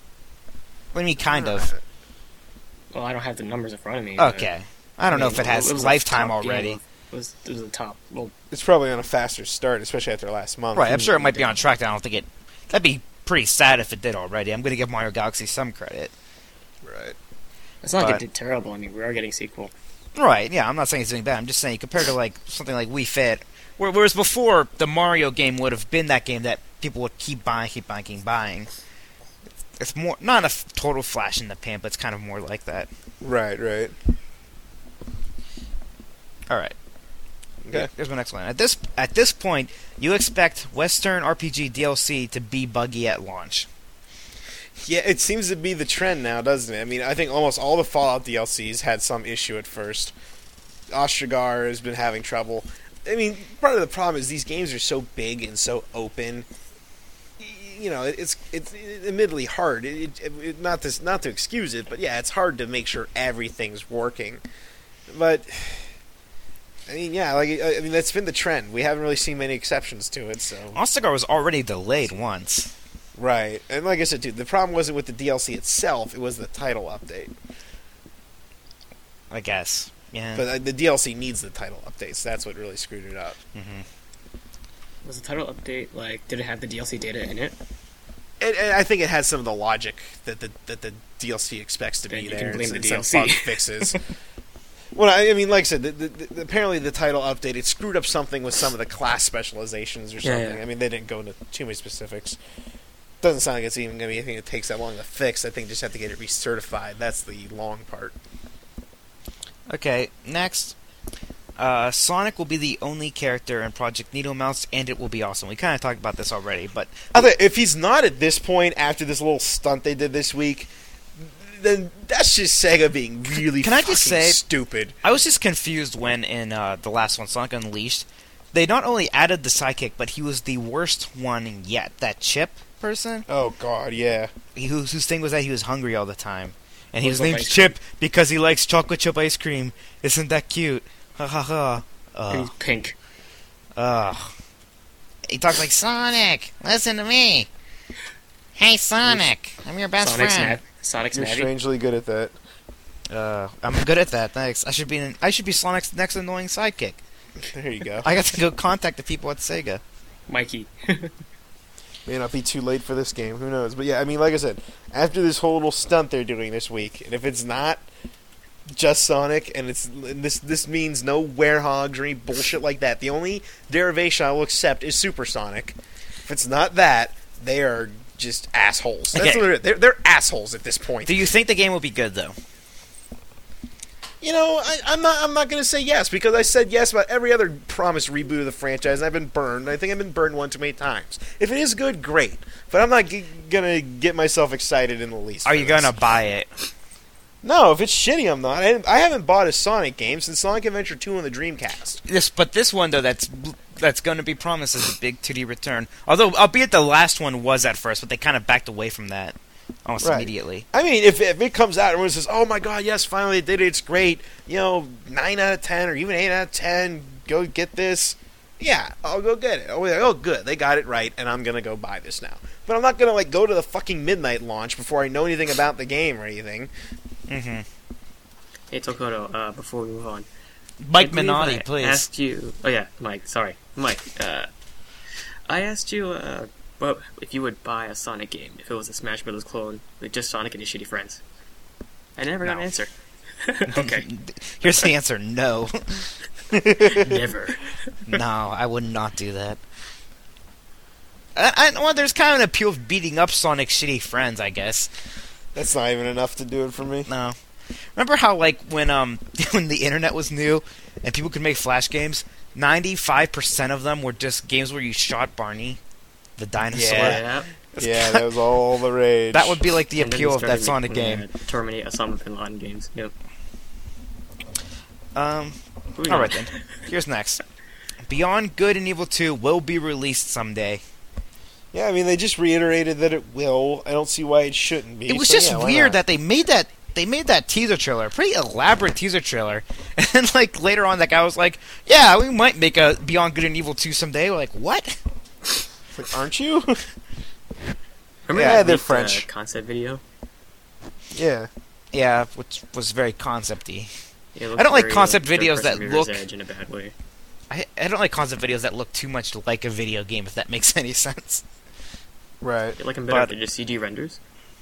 I mean, kind of. Well, I don't have the numbers in front of me. but- Okay. I don't know mean, if it has was a lifetime top game already. of- It was, it was the top. Well, It's probably on a faster start, especially after last month. Right, I'm sure it might be on track. I don't think it. That'd be pretty sad if it did already. I'm going to give Mario Galaxy some credit. Right. it's not like But- it did terrible. I mean, we are getting sequel. Right, yeah, I'm not saying it's doing bad. I'm just saying compared to like something like Wii Fit, where, whereas before the Mario game would have been that game that people would keep buying, keep buying, keep buying. It's more not a f- total flash in the pan, but it's kind of more like that. Right, right. All right. Okay. Here's my next one. At this at this point, you expect Western R P G D L C to be buggy at launch. Yeah, it seems to be the trend now, doesn't it? I mean, I think almost all the Fallout D L Cs had some issue at first. Ostrogar has been having trouble. I mean, part of the problem is these games are so big and so open. Y- You know, it- it's it's admittedly hard. It, it, it, not to not to excuse it, but yeah, it's hard to make sure everything's working. But I mean, yeah, like I I mean, that's been the trend. We haven't really seen many exceptions to it. So Ostagar was already delayed once. right, and like I said, too, the problem wasn't with the D L C itself; it was the title update. I guess. Yeah. But uh, the D L C needs the title updates. That's what really screwed it up. hmm Was the title update like? Did it have the D L C data in it? And, and I think it has some of the logic that the that the D L C expects to Then be you there. can blame and the some D L C. bug fixes. Well, I, I mean, like I said, the, the, the, apparently the title update it screwed up something with some of the class specializations or Yeah, something. yeah. I mean, they didn't go into too many specifics. doesn't sound like it's even going to be anything that takes that long to fix. I think just have to get it recertified. That's the long part. Okay, next. Uh, Sonic will be the only character in Project Needle Mouse, and it will be awesome. We kind of talked about this already, but... I think if he's not at this point, after this little stunt they did this week, then that's just Sega being really Can I fucking just say, stupid. I was just confused when, in uh, the last one, Sonic Unleashed, they not only added the sidekick, but he was the worst one yet. That Chip person? Oh, God, yeah. He, whose, whose thing was that he was hungry all the time. And he was Love named ice Chip because he likes chocolate chip ice cream. Isn't that cute? Ha ha ha. And he's Ugh. pink. Ugh. He talks like, Sonic, listen to me. Hey, Sonic, I'm your best Sonic's friend. nav- Sonic's You're Navi. strangely good at that. Uh, I'm good at that. Thanks. I should be. An, I should be Sonic's next annoying sidekick. There you go. I got to go contact the people at Sega. Mikey. May not be too late for this game. Who knows? But yeah, I mean, like I said, after this whole little stunt they're doing this week, and if it's not just Sonic, and it's and this this means no werehogs or any bullshit like that. The only derivation I will accept is Supersonic. If it's not that, they are just assholes. That's Okay. what they're, they're they're assholes at this point. Do you think the game will be good though? You know, I, I'm not. I'm not going to say yes because I said yes about every other promised reboot of the franchise. And I've been burned. I think I've been burned one too many times. If it is good, great. But I'm not g- going to get myself excited in the least. Are for you this. gonna buy it? No, if it's shitty, I'm not. I, I haven't bought a Sonic game since Sonic Adventure two on the Dreamcast. This, but this one though, that's that's going to be promised as a big two D return. Although, albeit the last one was at first, but they kind of backed away from that almost Right. immediately. I mean, if, if it comes out, everyone says, "Oh my god, yes, finally they did it. It's great." You know, nine out of ten or even eight out of ten. Go get this. Yeah, I'll go get it. Oh, like, oh, good, they got it right, and I'm gonna go buy this now. But I'm not gonna like go to the fucking midnight launch before I know anything about the game or anything. Mm-hmm. Hey, Tokoto, uh, before we move on. Mike I believe Minotti, I please. asked you... Oh, yeah, Mike, sorry. Mike, uh... I asked you, uh... Well, if you would buy a Sonic game, if it was a Smash Bros. Clone with just Sonic and his shitty friends. I never got No. an answer. Okay. Here's the answer: no. Never. No, I would not do that. I, I, well, there's kind of an appeal of beating up Sonic's shitty friends, I guess. That's not even enough to do it for me. No. Remember how, like, when um when the internet was new and people could make Flash games, ninety-five percent of them were just games where you shot Barney, the dinosaur. Yeah. Yeah, that was all the rage. That would be like the And then appeal they of that started Sonic making, game. Uh, Terminate Osama Bin Laden games. Yep. Um, Moving all on. right then. Here's next. Beyond Good and Evil two will be released someday. Yeah, I mean, they just reiterated that it will. I don't see why it shouldn't be. It was so just yeah, why weird not? that they made that they made that teaser trailer, a pretty elaborate teaser trailer, and then like later on, that guy was like, "Yeah, we might make a Beyond Good and Evil two someday." We're like, "What?" Like, aren't you? Remember Yeah, that they're leaked, French. Uh, concept video? Yeah. Yeah, which was very concepty. It looked I don't like very, concept third videos person that Mirror's look- Edge in a bad way. I I don't like concept videos that look too much like a video game, if that makes any sense. Right. You like them better But- if they're just C G renders?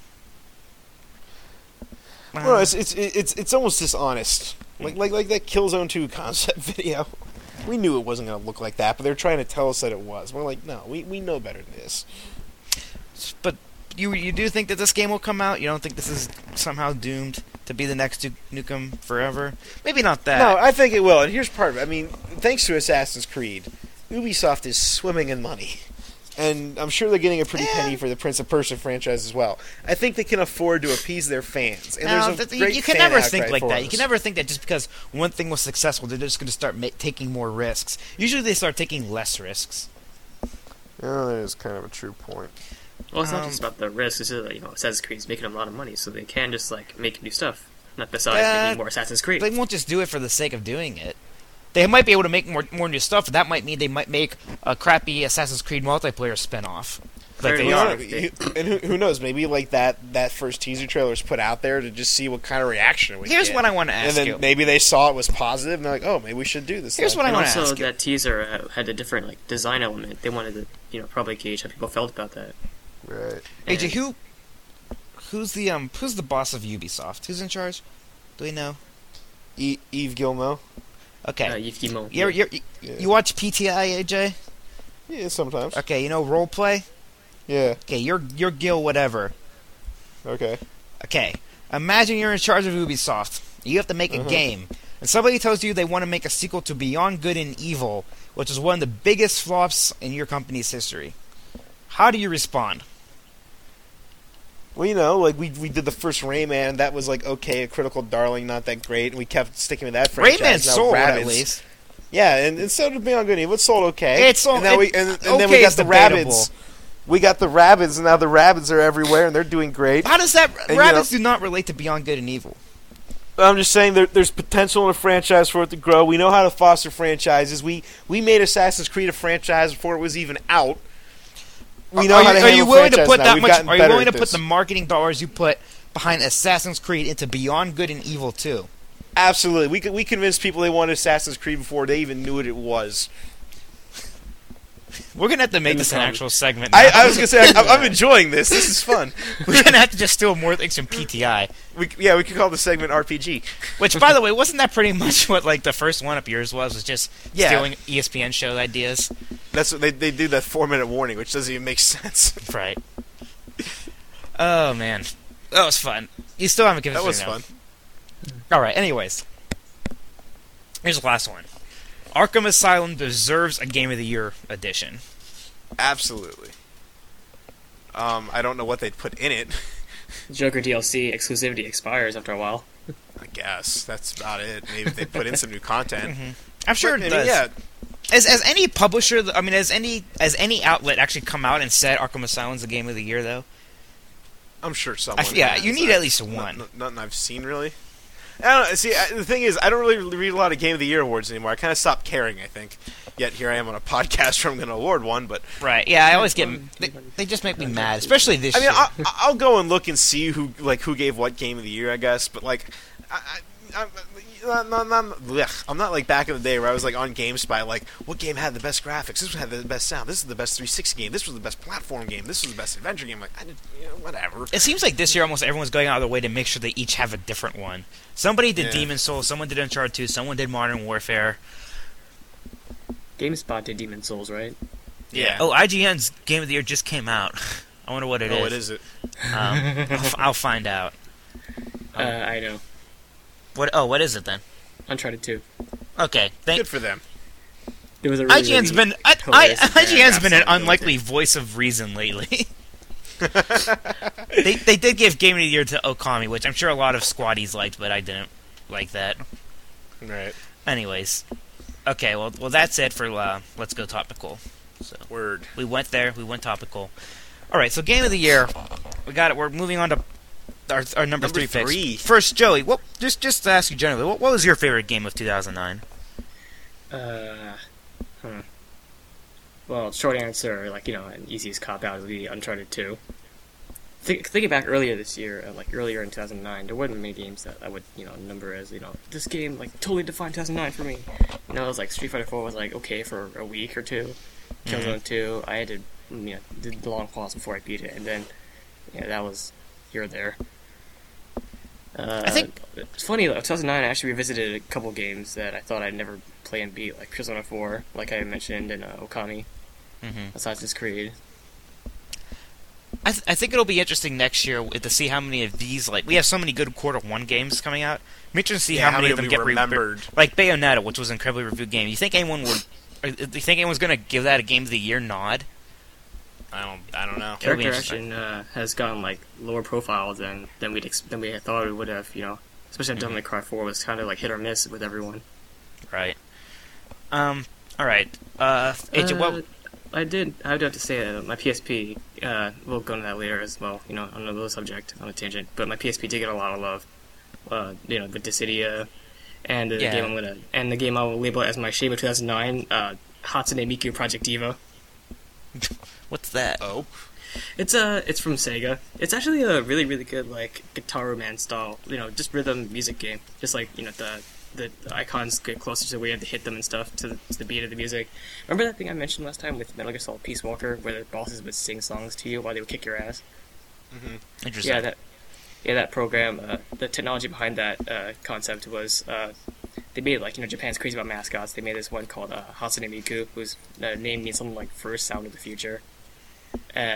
Well, it's it's it's it's almost dishonest. Like like like that Killzone two concept video. We knew it wasn't going to look like that, but they're trying to tell us that it was. We're like, no, we we know better than this. But you you do think that this game will come out? You don't think this is somehow doomed to be the next Duke Nukem Forever? Maybe not that. No, I think it will. And here's part of it. I mean, thanks to Assassin's Creed, Ubisoft is swimming in money. And I'm sure they're getting a pretty Eh. penny for the Prince of Persia franchise as well. I think they can afford to appease their fans. And No, there's a th- great you can fan never outcry think like for that. You us. can never think that just because one thing was successful, they're just going to start ma- taking more risks. Usually, they start taking less risks. Oh, that is kind of a true point. Well, it's not Um, just about the risk. It's just that, you know, Assassin's Creed's making them a lot of money, so they can just like make new stuff. Not besides Uh, making more Assassin's Creed. They won't just do it for the sake of doing it. They might be able to make more more new stuff, but that might mean they might make a crappy Assassin's Creed multiplayer spin-off. Like Fair they enough. are. You know, you- and who, who knows? Maybe like that that first teaser trailer was put out there to just see what kind of reaction it would Here's get. what I want to And ask then you. maybe they saw it was positive, and they're like, "Oh, maybe we should do this." Here's then. what I and wanna also, ask you. that teaser uh, had a different like design element. They wanted to, you know, probably gauge how people felt about that. Right. A J, And- who, who's the um, who's the boss of Ubisoft? Who's in charge? Do we know? E- Eve Gilmo. Okay. Uh, Yves Guillemot. you, you, you, Yeah. you watch P T I, A J? Yeah, sometimes. Okay, you know role play. Yeah. Okay, you're you're Gil whatever. Okay. Okay, imagine you're in charge of Ubisoft. You have to make a Uh-huh. game, and somebody tells you they want to make a sequel to Beyond Good and Evil, which is one of the biggest flops in your company's history. How do you respond? Well, you know, like we we did the first Rayman. That was like okay, a critical darling, not that great, and we kept sticking with that franchise. Rayman Now sold at Rabbids- least. Yeah, and, and so did Beyond Good and Evil. It sold okay. It sold- and, now it- we, and, and then okay we got is the debatable. Rabbids. We got the Rabbids, and now the Rabbids are everywhere, and they're doing great. How does that? you Rabbits know- do not relate to Beyond Good and Evil. I'm just saying there, there's potential in a franchise for it to grow. We know how to foster franchises. We we made Assassin's Creed a franchise before it was even out. We know are how you, to are handle you willing to franchise put now. that We've much? gotten Are you better willing to at put this. the marketing dollars you put behind Assassin's Creed into Beyond Good and Evil too? Absolutely. We could, we convinced people they wanted Assassin's Creed before they even knew what it was. We're gonna have to make In the this an comments. actual segment. Now. I, I was gonna say I, I'm enjoying this. This is fun. We're gonna have to just steal more things from P T I. We, yeah, we could call the segment R P G. Which, by the way, wasn't that pretty much what like the first one of yours was? Was just Yeah. stealing E S P N show ideas, That's what they they do that four minute warning, which doesn't even make sense. right? Oh man, that was fun. You still haven't given That us was your fun. All right. Anyways, here's the last one. Arkham Asylum deserves a Game of the Year edition. Absolutely. Um, I don't know what they'd put in it. Joker D L C exclusivity expires after a while. I guess that's about it. Maybe if they put in some new content. I'm sure But, I it mean, does. yeah, Has, has any publisher, I mean, has any has any outlet actually come out and said Arkham Asylum's the Game of the Year though? I'm sure I someone. f- yeah, has. you need I- at least n- one. n- nothing I've seen really. I don't know. See, I, the thing is, I don't really read a lot of Game of the Year awards anymore. I kind of stopped caring. I think. Yet here I am on a podcast where I'm going to award one. But Right? Yeah, I always get they, they just make me mad, especially this I mean, year. I, I'll go and look and see who like who gave what Game of the Year. I guess, but like, I, I, I'm, not, not, not, blech. I'm not like back in the day where I was like on GameSpy, like what game had the best graphics? This one had the best sound. This is the best three sixty game. This was the best platform game. This was the best adventure game. Like, I did, you know, whatever. It seems like this year almost everyone's going out of their way to make sure they each have a different one. Somebody did Yeah. Demon's Souls, someone did Uncharted two, someone did Modern Warfare. GameSpot did Demon Souls, right? Yeah. Oh, I G N's Game of the Year just came out. I wonder what it is. oh, what is it? Um, I'll, f- I'll find out. Uh, I know. What? Oh, what is it then? Uncharted two. Okay, thank. Good for them. It was a really, I G N's really been I, I, hilarious I G N's been an absolutely. unlikely voice of reason lately. they they did give Game of the Year to Okami, which I'm sure a lot of squaddies liked, but I didn't like that. Right. Anyways, okay, well, well, that's it for uh, Let's Go Topical. So Word. we went there, we went topical. All right, so Game of the Year, we got it. We're moving on to our, our number, Number three picks. three. First, Joey, what just just to ask you generally, what, what was your favorite game of two thousand nine? Uh, hmm. Well, short answer, like, you know, an easiest cop out would be Uncharted two. Think, thinking back earlier this year, uh, like earlier in two thousand nine, there weren't many games that I would, you know, number as, you know, this game, like, totally defined two thousand nine for me. You know, it was like Street Fighter four was, like, okay for a week or two. Killzone two, I had to, you know, did the long pause before I beat it, and then, yeah, that was here or there. Uh, I think- it's funny, like, two thousand nine, I actually revisited a couple games that I thought I'd never play and beat, like Persona four, like I mentioned, and uh, Okami, Mm-hmm. Assassin's Creed. I, th- I think it'll be interesting next year to see how many of these, like, we have so many good quarter one games coming out. I'm interested to see Yeah, how, many of them we get re- remembered. like Bayonetta, which was an incredibly reviewed game. You think anyone would? Or, do you think anyone's going to give that a Game of the Year nod? I don't. I don't know. It'll be Character interesting. action uh, has gotten like lower profile than than we'd ex- than we had thought it would have. You know, especially on Devil May Cry four was kind of like hit or miss with everyone. Right. Um. All right. Uh. Agent, Uh, what? I did. I do have to say that my P S P. Uh, we'll go into that later as well. You know, on another subject on a tangent. But my P S P did get a lot of love. Uh, you know, with Dissidia, and the Yeah. game I'm gonna and the game I will label as my shame of two thousand nine. Uh, Hatsune Miku Project Diva. What's that? Oh. It's uh it's from Sega. It's actually a really really good like Guitar Man style, you know, just rhythm music game. Just like, you know, the the, the icons get closer to where you have to hit them and stuff to the, to the beat of the music. Remember that thing I mentioned last time with Metal Gear Solid Peace Walker, where the bosses would sing songs to you while they would kick your ass? Interesting. Yeah, that yeah that program. Uh, the technology behind that uh, concept was uh, they made like, you know, Japan's crazy about mascots. They made this one called uh, Hatsune Miku, whose uh, name means something like first sound of the future, and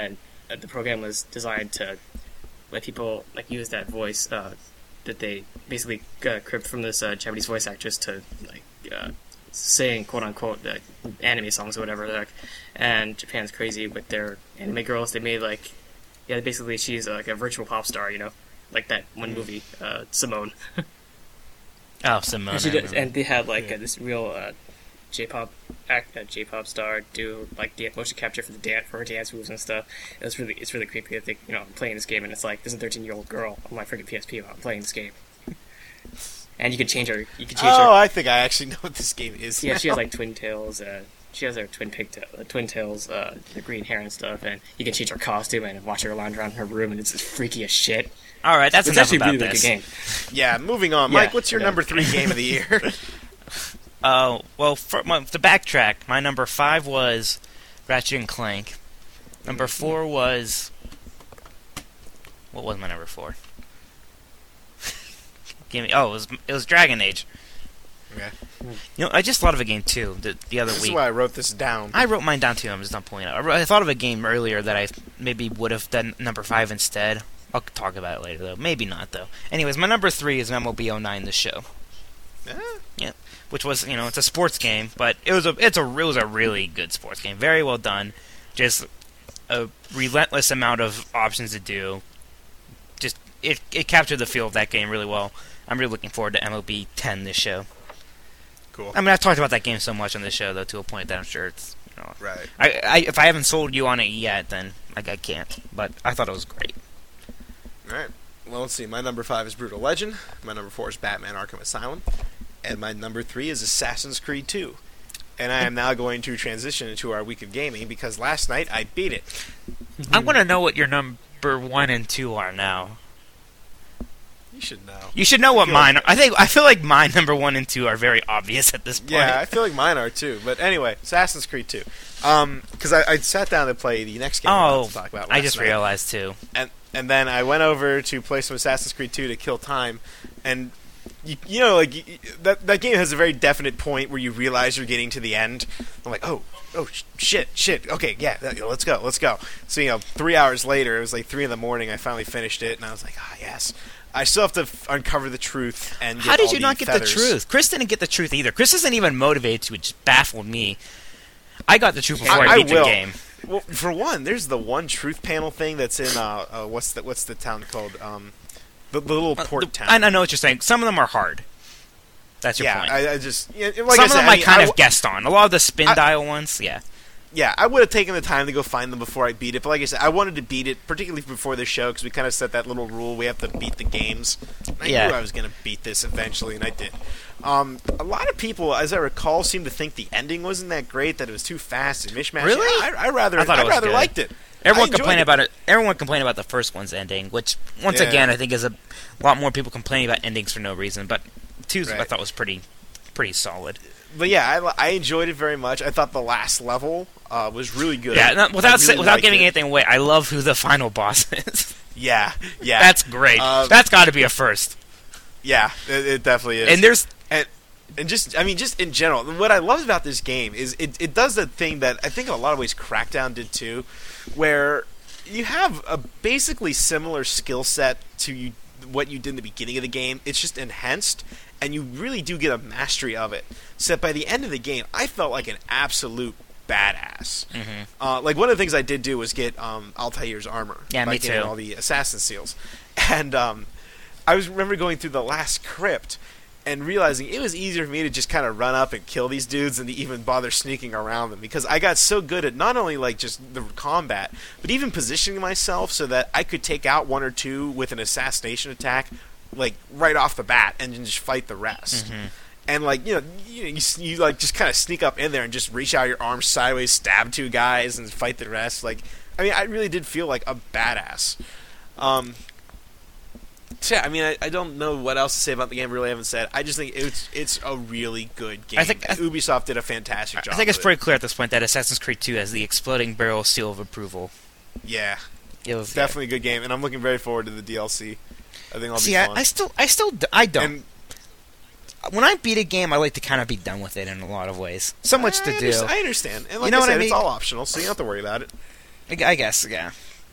uh, the program was designed to let people like use that voice uh, that they basically uh, cribbed from this uh, Japanese voice actress to like uh, sing quote unquote like, anime songs or whatever. Like, and Japan's crazy with their anime girls. They made like yeah, basically she's uh, like a virtual pop star, you know, like that one movie uh, Simone. Oh, Simone. And, she I did, remember. and they had like Yeah. uh, this real uh, J-pop act, uh, J-pop star do like the motion capture for the dance for her dance moves and stuff. It was really it's really creepy. I think you know I'm playing this game and it's like there's a thirteen year old girl on my freaking P S P while I'm playing this game. And you can change her. You can change Oh, her. I think I actually know what this game is. Yeah, now. she has like twin tails. Uh, she has her twin pigtail, uh, twin tails, uh, the green hair and stuff. And you can change her costume and watch her wander around her room, and it's just freaky as shit. All right, that's It's enough actually about really, really this. good game. Yeah, moving on. Yeah, Mike, what's your yeah. number three game of the year? Oh, well, for, my, to backtrack, my number five was Ratchet and Clank. Number four was... What was my number four? Give me... Oh, it was, it was Dragon Age. Okay. You know, I just thought of a game, too, the, the other This is week. why I wrote this down. I wrote mine down, too. I'm just not pulling it out. I, wrote, I thought of a game earlier that I maybe would have done number five instead. I'll talk about it later, though. Maybe not, though. Anyways, my number three is M L B oh nine, the show. Eh, Which was, you know, it's a sports game, but it was a it's a it was a really good sports game. Very well done. Just a relentless amount of options to do. Just it it captured the feel of that game really well. I'm really looking forward to M L B ten this show. cool. I mean, I've talked about that game so much on this show, though, to a point that I'm sure it's, you know, Right. I, I if I haven't sold you on it yet, then like I can't. But I thought it was great. All right. Well, let's see. My number five is Brutal Legend. My number four is Batman Arkham Asylum. And my number three is Assassin's Creed two. And I am now going to transition into our week of gaming because last night I beat it. I'm gonna know what your number one and two are now. You should know. You should know what feel mine like- are. I think I feel like my number one and two are very obvious at this point. Yeah, I feel like mine are too. But anyway, Assassin's Creed two. Um, because I, I sat down to play the next game I'm Oh, about to talk about. I last just night. realized too. and and then I went over to play some Assassin's Creed two to kill time, and you, you know, like you, that that game has a very definite point where you realize you're getting to the end. I'm like, oh, oh, sh- shit, shit. Okay, yeah, th- let's go, let's go. So you know, three hours later, it was like three in the morning. I finally finished it, and I was like, ah, yes. I still have to f- uncover the truth and get How did all you the not get feathers. the truth? Chris didn't get the truth either. Chris isn't even motivated to, which baffled me. I got the truth before I, I- I beat will. the game. Well, for one, there's the one truth panel thing that's in uh, uh what's the what's the town called? Um, the, the little Uh, port the- town. I I know what you're saying. Some of them are hard. That's your yeah, point. I, I just yeah, like Some I of said, them I, I, mean, kind I of w- guessed on. A lot of the spin I- dial ones, yeah. Yeah, I would have taken the time to go find them before I beat it. But like I said, I wanted to beat it, particularly before the show, because we kind of set that little rule: we have to beat the games. I Yeah. knew I was going to beat this eventually, and I did. Um, a lot of people, as I recall, seem to think the ending wasn't that great; that it was too fast and mishmash. Really? I, I rather, I thought it was rather good. liked it. Everyone I enjoyed complained it. about it. Everyone complained about the first one's ending, which once Yeah. again I think is a lot more people complaining about endings for no reason. But two's I Right. thought was pretty, pretty solid. But yeah, I, I enjoyed it very much. I thought the last level uh, was really good. Yeah, no, I without really sa- without liked giving it. anything away, I love who the final boss is. Yeah, yeah, That's great. Uh, That's got to be a first. yeah. It, it definitely is. And there's and and just I mean just in general, what I love about this game is it it does the thing that I think in a lot of ways Crackdown did too, where you have a basically similar skill set to you, what you did in the beginning of the game. It's just enhanced, and you really do get a mastery of it. So that by the end of the game, I felt like an absolute badass. Mhm. Uh, like one of the things I did do was get um, Altair's armor. Yeah, by me getting too. all the assassin seals, and um, I was remember going through the last crypt and realizing it was easier for me to just kind of run up and kill these dudes than to even bother sneaking around them, because I got so good at not only like just the combat, but even positioning myself so that I could take out one or two with an assassination attack, like right off the bat, and then just fight the rest. Mhm. And like you know, you, you, you like just kind of sneak up in there and just reach out your arms sideways, stab two guys, and fight the rest. Like, I mean, I really did feel like a badass. Um, so yeah, I mean, I, I don't know what else to say about the game. Really, haven't said. I just think it's it's a really good game. I think- I th- Ubisoft did a fantastic job. I think it's with pretty clear at this point that Assassin's Creed two has the exploding barrel seal of approval. it. Yeah, It was definitely a good game, and I'm looking very forward to the D L C. I think it'll See, be I, fun. I still, I still, d- I don't. And When I beat a game, I like to kind of be done with it in a lot of ways. So much I to do. understand, I understand, and like You know I what said, I it's mean? all optional, so you don't have to worry about it. I, I guess, yeah.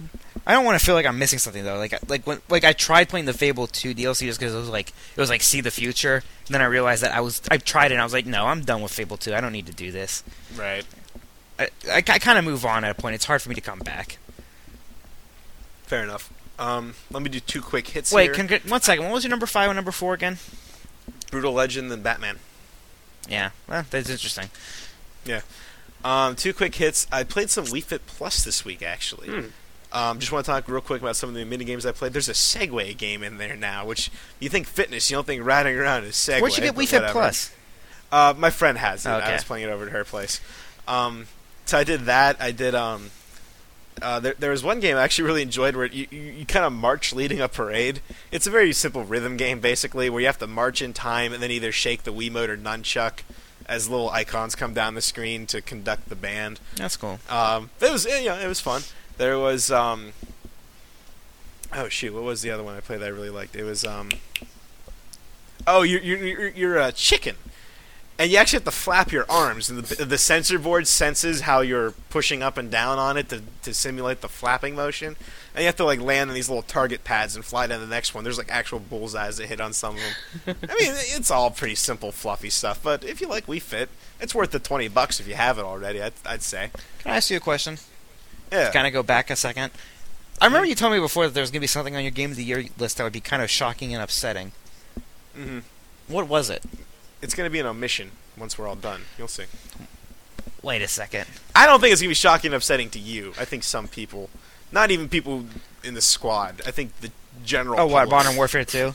I don't want to feel like I'm missing something though. Like like when like I tried playing the Fable two D L C just because it was like it was like see the future. And then I realized that I was I tried it and I was like, no, I'm done with Fable two. I don't need to do this. Right. I I, I kind of move on at a point. It's hard for me to come back. Fair enough. Um, let me do two quick hits Wait, here. congr- one second. What was your number five and number four again? Brutal Legend and Batman. Yeah, well, that's interesting. Yeah. Um, two quick hits. I played some Wii Fit Plus this week, actually. Hmm. Um, just want to talk real quick about some of the mini games I played. There's a Segway game in there now, which you think fitness, you don't think riding around is Segway. Where'd you get but Wii Fit whatever. Plus? Uh, my friend has it. Okay. I was playing it over at her place. Um, so I did that. I did. Um, uh, there, there was one game I actually really enjoyed where you, you, you kind of march leading a parade. It's a very simple rhythm game, basically, where you have to march in time and then either shake the Wiimote or nunchuck as little icons come down the screen to conduct the band. That's cool. Um, it was, you know, it was fun. There was, um, oh shoot, what was the other one I played that I really liked? It was, um, oh, you're you're you're, you're a chicken, and you actually have to flap your arms, and the the sensor board senses how you're pushing up and down on it to to simulate the flapping motion, and you have to like land on these little target pads and fly to the next one. There's like actual bullseyes that hit on some of them. I mean, it's all pretty simple, fluffy stuff, but if you like Wii Fit, it's worth the twenty bucks if you have it already. I'd, I'd say. Can I ask you a question? Yeah. Kind of go back a second. I remember you told me before that there was going to be something on your Game of the Year list that would be kind of shocking and upsetting. Mm-hmm. What was it? It's going to be an omission once we're all done. You'll see. Wait a second. I don't think it's going to be shocking and upsetting to you. I think some people, not even people in the squad, I think the general Oh, what, public- Modern Warfare two?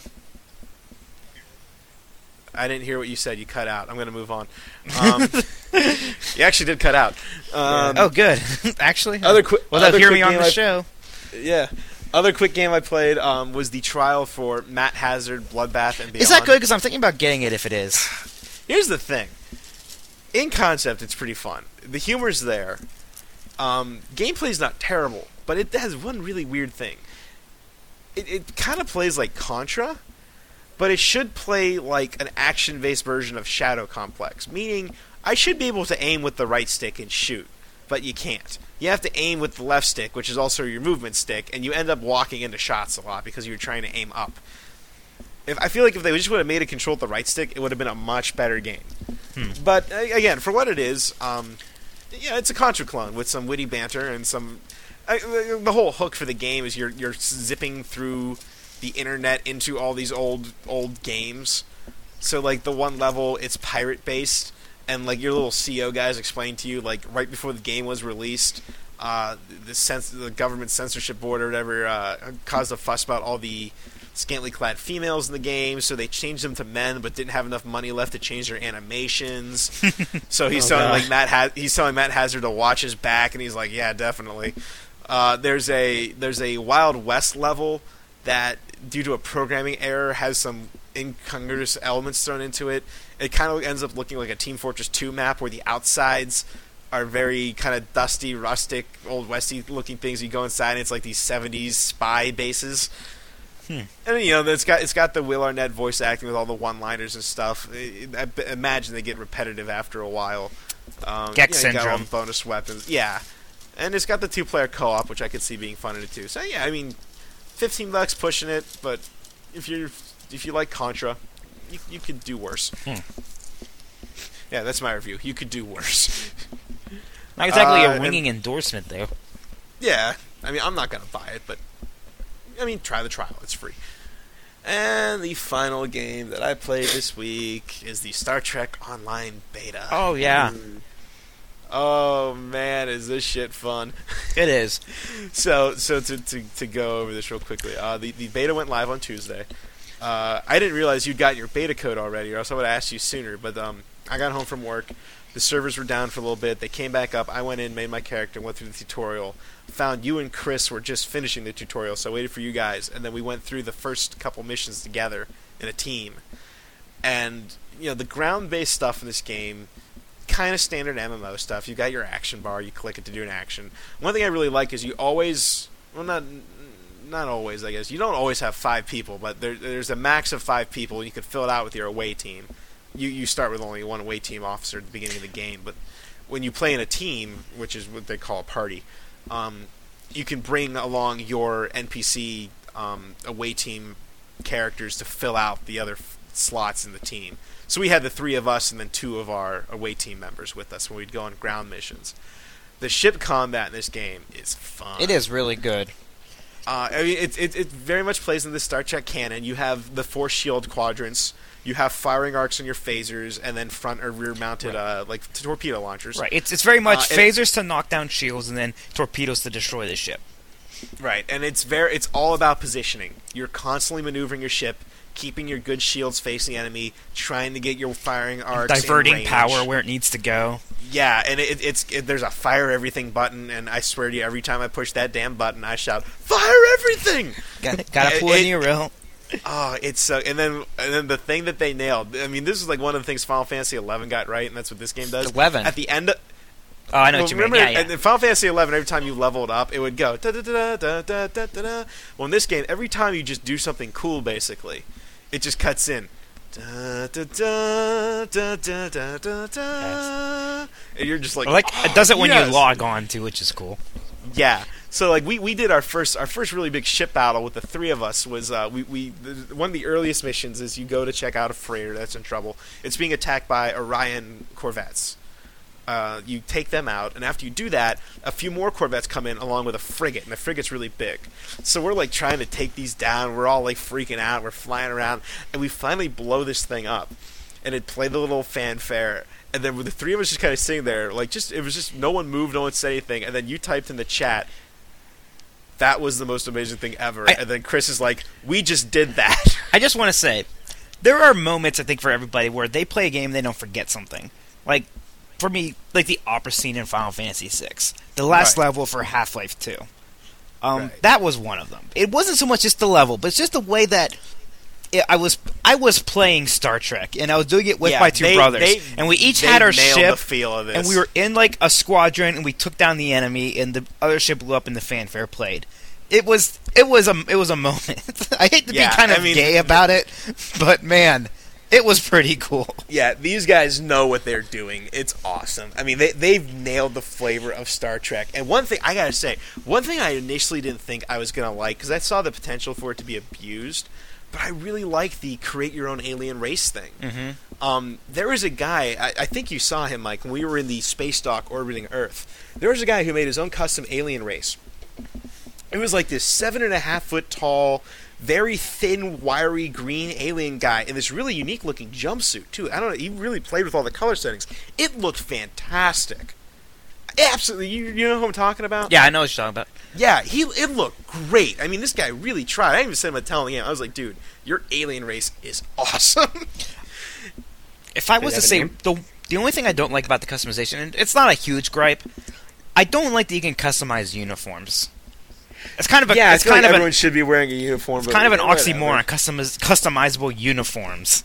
I didn't hear what you said. You cut out. I'm going to move on. Um, you actually did cut out. Um, Oh, good. Actually? Other qui- Well, they'll other hear quick me on game the I- show. Yeah. Other quick game I played um, was the trial for Matt Hazard Bloodbath and Beyond. Is that good? Because I'm thinking about getting it if it is. Here's the thing. In concept, it's pretty fun. The humor's there. Um, gameplay's not terrible, but it has one really weird thing. It, it kind of plays like Contra, but it should play like an action-based version of Shadow Complex, meaning I should be able to aim with the right stick and shoot, but you can't. You have to aim with the left stick, which is also your movement stick, and you end up walking into shots a lot because you're trying to aim up. If I feel like if they just would have made it control with the right stick, it would have been a much better game. Hmm. But uh, again, for what it is, um, yeah, it's a Contra clone with some witty banter and some. Uh, the whole hook for the game is you're you're zipping through the internet into all these old old games. So like the one level, it's pirate based, and like your little C E O guys explain to you like right before the game was released, uh, the cens- the government censorship board or whatever uh, caused a fuss about all the scantily clad females in the game, so they changed them to men, but didn't have enough money left to change their animations. So he's Oh, telling God. like Matt ha- he's telling Matt Hazard to watch his back, and he's like, yeah, definitely. Uh, there's a there's a Wild West level that, due to a programming error, has some incongruous elements thrown into it. It kind of ends up looking like a Team Fortress two map where the outsides are very kind of dusty, rustic, old westy looking things. You go inside and it's like these seventies spy bases. Hmm. And you know, it's got it's got the Will Arnett voice acting with all the one-liners and stuff. I, I b- imagine they get repetitive after a while. Um, Gex you know, you got all syndrome. the bonus weapons, yeah. And it's got the two-player co-op, which I could see being fun in it too. So yeah, I mean, fifteen bucks pushing it, but if you if you like Contra, you you could do worse. Hmm. Yeah, that's my review. You could do worse. Not exactly Uh, a and- ringing endorsement, though. Yeah, I mean, I'm not gonna buy it, but I mean, try the trial. It's free. And the final game that I played this week is the Star Trek Online beta. Oh, yeah. Oh man, is this shit fun? It is. So, so to, to to go over this real quickly, uh, the the beta went live on Tuesday. Uh, I didn't realize you'd gotten your beta code already, or else I would have asked you sooner. But um, I got home from work. The servers were down for a little bit. They came back up. I went in, made my character, went through the tutorial. Found you and Chris were just finishing the tutorial, so I waited for you guys, and then we went through the first couple missions together in a team. And you know, the ground-based stuff in this game, kind of standard M M O stuff. You got your action bar. You click it to do an action. One thing I really like is you always, well, not not always, I guess. You don't always have five people, but there, there's a max of five people, and you can fill it out with your away team. You you start with only one away team officer at the beginning of the game, but when you play in a team, which is what they call a party, um, you can bring along your N P C um, away team characters to fill out the other f- slots in the team. So we had the three of us and then two of our away team members with us when we'd go on ground missions. The ship combat in this game is fun. It is really good. Uh, I mean, it, it it very much plays in the Star Trek canon. You have the four shield quadrants. You have firing arcs on your phasers, and then front or rear mounted Right. uh, like torpedo launchers. Right. It's it's very much Uh, and- phasers to knock down shields and then torpedoes to destroy the ship. Right, and it's very it's all about positioning. You're constantly maneuvering your ship, keeping your good shields facing enemy, trying to get your firing arcs in Diverting range. power where it needs to go. Yeah, and it, it's it, there's a fire everything button, and I swear to you, every time I push that damn button, I shout "Fire everything!" Gotta, gotta pull It- in it- your real. Oh, it's so. And then and then the thing that they nailed. I mean, this is like one of the things Final Fantasy eleven got right, and that's what this game does. eleven. At the end. Of, Oh, I know well, what you mean. remember, Yeah, yeah. in Final Fantasy eleven, every time you leveled up, it would go da da da da da da da da. Well, in this game, every time you just do something cool, basically, it just cuts in. Da da da da da da da da. And you're just like, Or like oh, it does it when yes. you log on too, which is cool. Yeah. So like we, we did our first our first really big ship battle with the three of us was uh, we we the, one of the earliest missions is you go to check out a freighter that's in trouble. It's being attacked by Orion corvettes. Uh, you take them out, and after you do that, a few more corvettes come in along with a frigate, and the frigate's really big. So we're like trying to take these down. We're all like freaking out. We're flying around, and we finally blow this thing up. And it played the little fanfare, and then with the three of us just kind of sitting there, like just it was just no one moved, no one said anything, and then you typed in the chat, "That was the most amazing thing ever," I- and then Chris is like, "We just did that." I just want to say, there are moments I think for everybody where they play a game and they don't forget something. Like for me, like the opera scene in Final Fantasy six, the last Right. level for Half-Life two. Um, Right. That was one of them. It wasn't so much just the level, but it's just the way that it, I was I was playing Star Trek, and I was doing it with Yeah, my two they- brothers, they- and we each they had our nailed ship, the feel of this. and we were in like a squadron, and we took down the enemy, and the other ship blew up, and the fanfare played. It was it was a it was a moment. I hate to Yeah, be kind of I mean- gay about it, but man, it was pretty cool. Yeah, these guys know what they're doing. It's awesome. I mean, they they've nailed the flavor of Star Trek. And one thing I gotta say, one thing I initially didn't think I was gonna like because I saw the potential for it to be abused, but I really like the create your own alien race thing. Mm-hmm. Um, there was a guy, I, I think you saw him, Mike, when we were in the space dock orbiting Earth. There was a guy who made his own custom alien race. It was like this seven and a half foot tall, very thin, wiry green alien guy in this really unique looking jumpsuit too. I don't know. He really played with all the color settings. It looked fantastic. Absolutely. You, you know who I'm talking about? Yeah, I know what you're talking about. Yeah, he it looked great. I mean, this guy really tried. I didn't even send him a tell in the game. I was like, dude, your alien race is awesome. If I Did was it to have a say name? the the only thing I don't like about the customization, and it's not a huge gripe, I don't like that you can customize uniforms. It's kind of a yeah, it's I feel kind like of everyone an, should be wearing a uniform. it's but kind of an whatever. oxymoron. Customiz, customizable uniforms.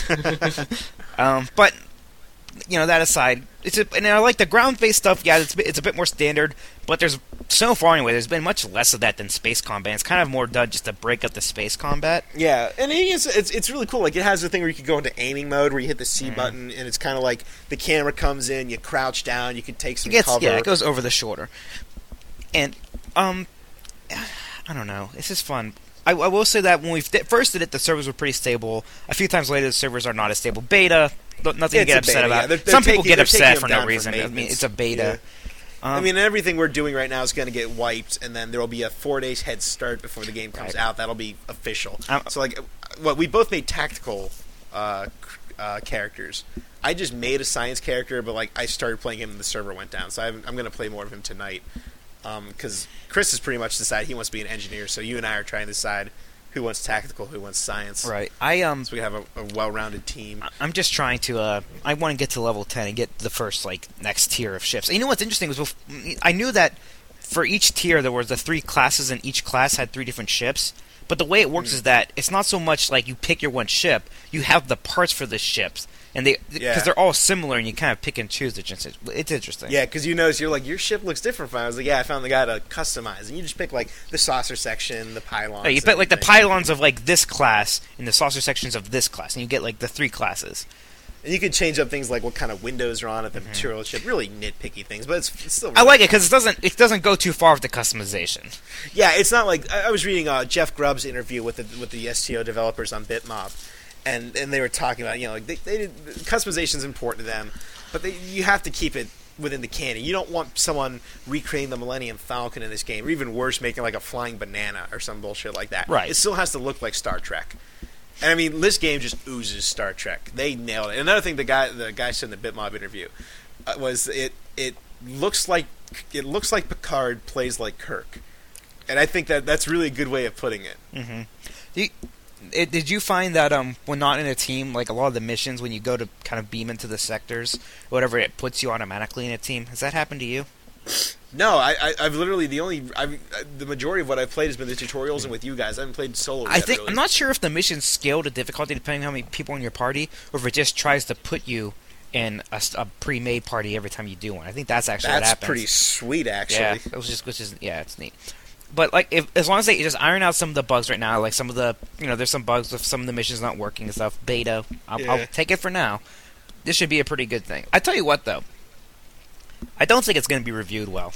um, but you know that aside, it's a, and I like the ground-based stuff. Yeah, it's a bit- it's a bit more standard, but there's so far anyway. There's been much less of that than space combat. It's kind of more done just to break up the space combat. Yeah, and it is, it's it's really cool. Like it has the thing where you can go into aiming mode where you hit the C Mm. button, and it's kind of like the camera comes in, you crouch down, you can take some It gets, cover. yeah, it goes over the shoulder, and um, I don't know. It's just fun. I, I will say that when we first did it, the servers were pretty stable. A few times later, the servers are not as stable. Beta, nothing to It's get a upset beta, about. yeah. They're- they're Some people taking- get they're upset taking for them no down for reason. I mean, maintenance. it's a beta. I Um, mean, everything we're doing right now is going to get wiped, and then there will be a four days head start before the game comes Right. out. That'll be official. Um, so, like, what we both made tactical uh, c- uh, characters. I just made a science character, but like I started playing him, and the server went down. So I'm, I'm going to play more of him tonight because Chris has pretty much decided he wants to be an engineer. So you and I are trying to decide who wants tactical, who wants science. right. I um, So we have a, a well-rounded team. I'm just trying to. Uh, I want to get to level ten and get the first like next tier of ships. And you know what's interesting was bef- I knew that for each tier there were the three classes, and each class had three different ships. But the way it works Mm. is that it's not so much like you pick your one ship; you have the parts for the ships, and they because Yeah. they're all similar, and you kind of pick and choose. It's just- it's interesting. Yeah, because you notice you're like your ship looks different from. I was like, yeah, I found the guy to customize, and you just pick like the saucer section, the pylons. Yeah, you and pick like the everything. pylons of like this class and the saucer sections of this class, and you get like the three classes. And you can change up things like what kind of windows are on at the mm-hmm. material ship. Really nitpicky things, but it's, it's still. Really I like it because it doesn't it doesn't go too far with the customization. Yeah, it's not like I, I was reading uh, Jeff Grubb's interview with the with the S T O developers on Bitmob, and and they were talking about you know like they, they did, customization is important to them, but they, you have to keep it within the canon. You don't want someone recreating the Millennium Falcon in this game, or even worse, making like a flying banana or some bullshit like that. Right. It still has to look like Star Trek. And I mean, this game just oozes Star Trek. They nailed it. And another thing, the guy, the guy said in the Bitmob interview, uh, was it. It looks like it looks like Picard plays like Kirk, and I think that that's really a good way of putting it. Mm-hmm. You, it, did you find that um, when not in a team, like a lot of the missions, when you go to kind of beam into the sectors, whatever, it puts you automatically in a team? Has that happened to you? No, I, I, I've literally the only I've, the majority of what I've played has been the tutorials and with you guys. I haven't played solo. I yet, think really. I'm not sure if the missions scale to difficulty depending on how many people in your party, or if it just tries to put you in a, a pre-made party every time you do one. I think that's actually that's what happens. That's pretty sweet, actually. Yeah, it was just which is yeah, it's neat. But like, if as long as they just iron out some of the bugs right now, like some of the you know, there's some bugs with some of the missions not working and stuff. Beta, I'll, yeah. I'll take it for now. This should be a pretty good thing. I tell you what, though, I don't think it's going to be reviewed well.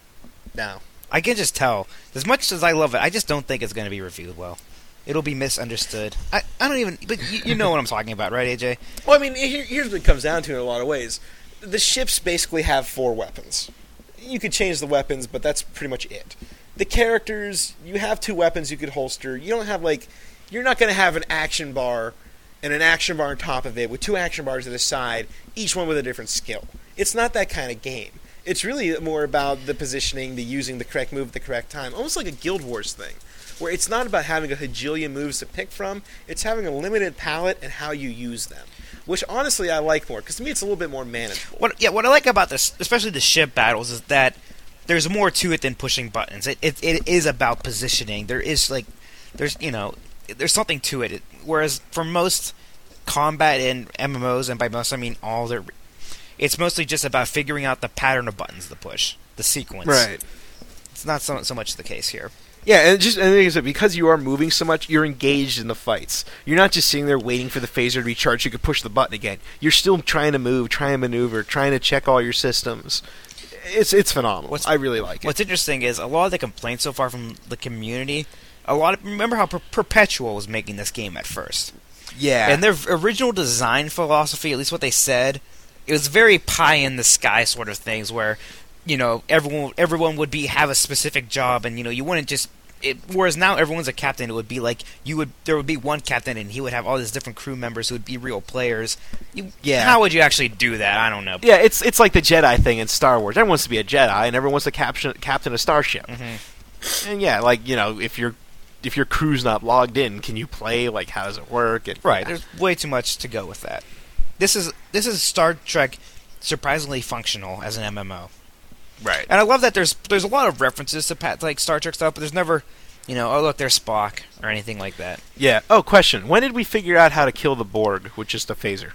No. I can just tell. As much as I love it, I just don't think it's going to be reviewed well. It'll be misunderstood. I, I don't even... But you, you know what I'm talking about, right, A J? Well, I mean, here, here's what it comes down to in a lot of ways. The ships basically have four weapons. You could change the weapons, but that's pretty much it. The characters, you have two weapons you could holster. You don't have, like... You're not going to have an action bar and an action bar on top of it with two action bars to the side, each one with a different skill. It's not that kind of game. It's really more about the positioning, the using the correct move at the correct time. Almost like a Guild Wars thing, where it's not about having a hajillion moves to pick from. It's having a limited palette and how you use them, which honestly I like more, because to me it's a little bit more manageable. What, yeah, what I like about this, especially the ship battles, is that there's more to it than pushing buttons. It, it, it is about positioning. There is, like, there's, you know, there's something to it. it. Whereas for most combat in M M Os, and by most I mean all, their it's mostly just about figuring out the pattern of buttons to push, the sequence. Right. It's not so, so much the case here. Yeah, and just and the thing is that because you are moving so much, you're engaged in the fights. You're not just sitting there waiting for the phaser to recharge. You can push the button again. You're still trying to move, trying to maneuver, trying to check all your systems. It's it's phenomenal. What's, I really like it. What's interesting is a lot of the complaints so far from the community. A lot of remember how per- Perpetual was making this game at first. Yeah, and their original design philosophy, at least what they said, it was very pie in the sky sort of things where, you know, everyone everyone would be have a specific job, and you know you wouldn't just. It, whereas now everyone's a captain, it would be like you would there would be one captain, and he would have all these different crew members who would be real players. You, yeah, how would you actually do that? I don't know. Yeah, it's it's like the Jedi thing in Star Wars. Everyone wants to be a Jedi, and everyone wants to captain captain a starship. Mm-hmm. And yeah, like you know, if your if your crew's not logged in, can you play? Like, how does it work? And, right, there's way too much to go with that. This is this is Star Trek surprisingly functional as an M M O. Right. And I love that there's there's a lot of references to pat, like Star Trek stuff, but there's never, you know, oh look, there's Spock or anything like that. Yeah. Oh, question. When did we figure out how to kill the Borg with just a phaser?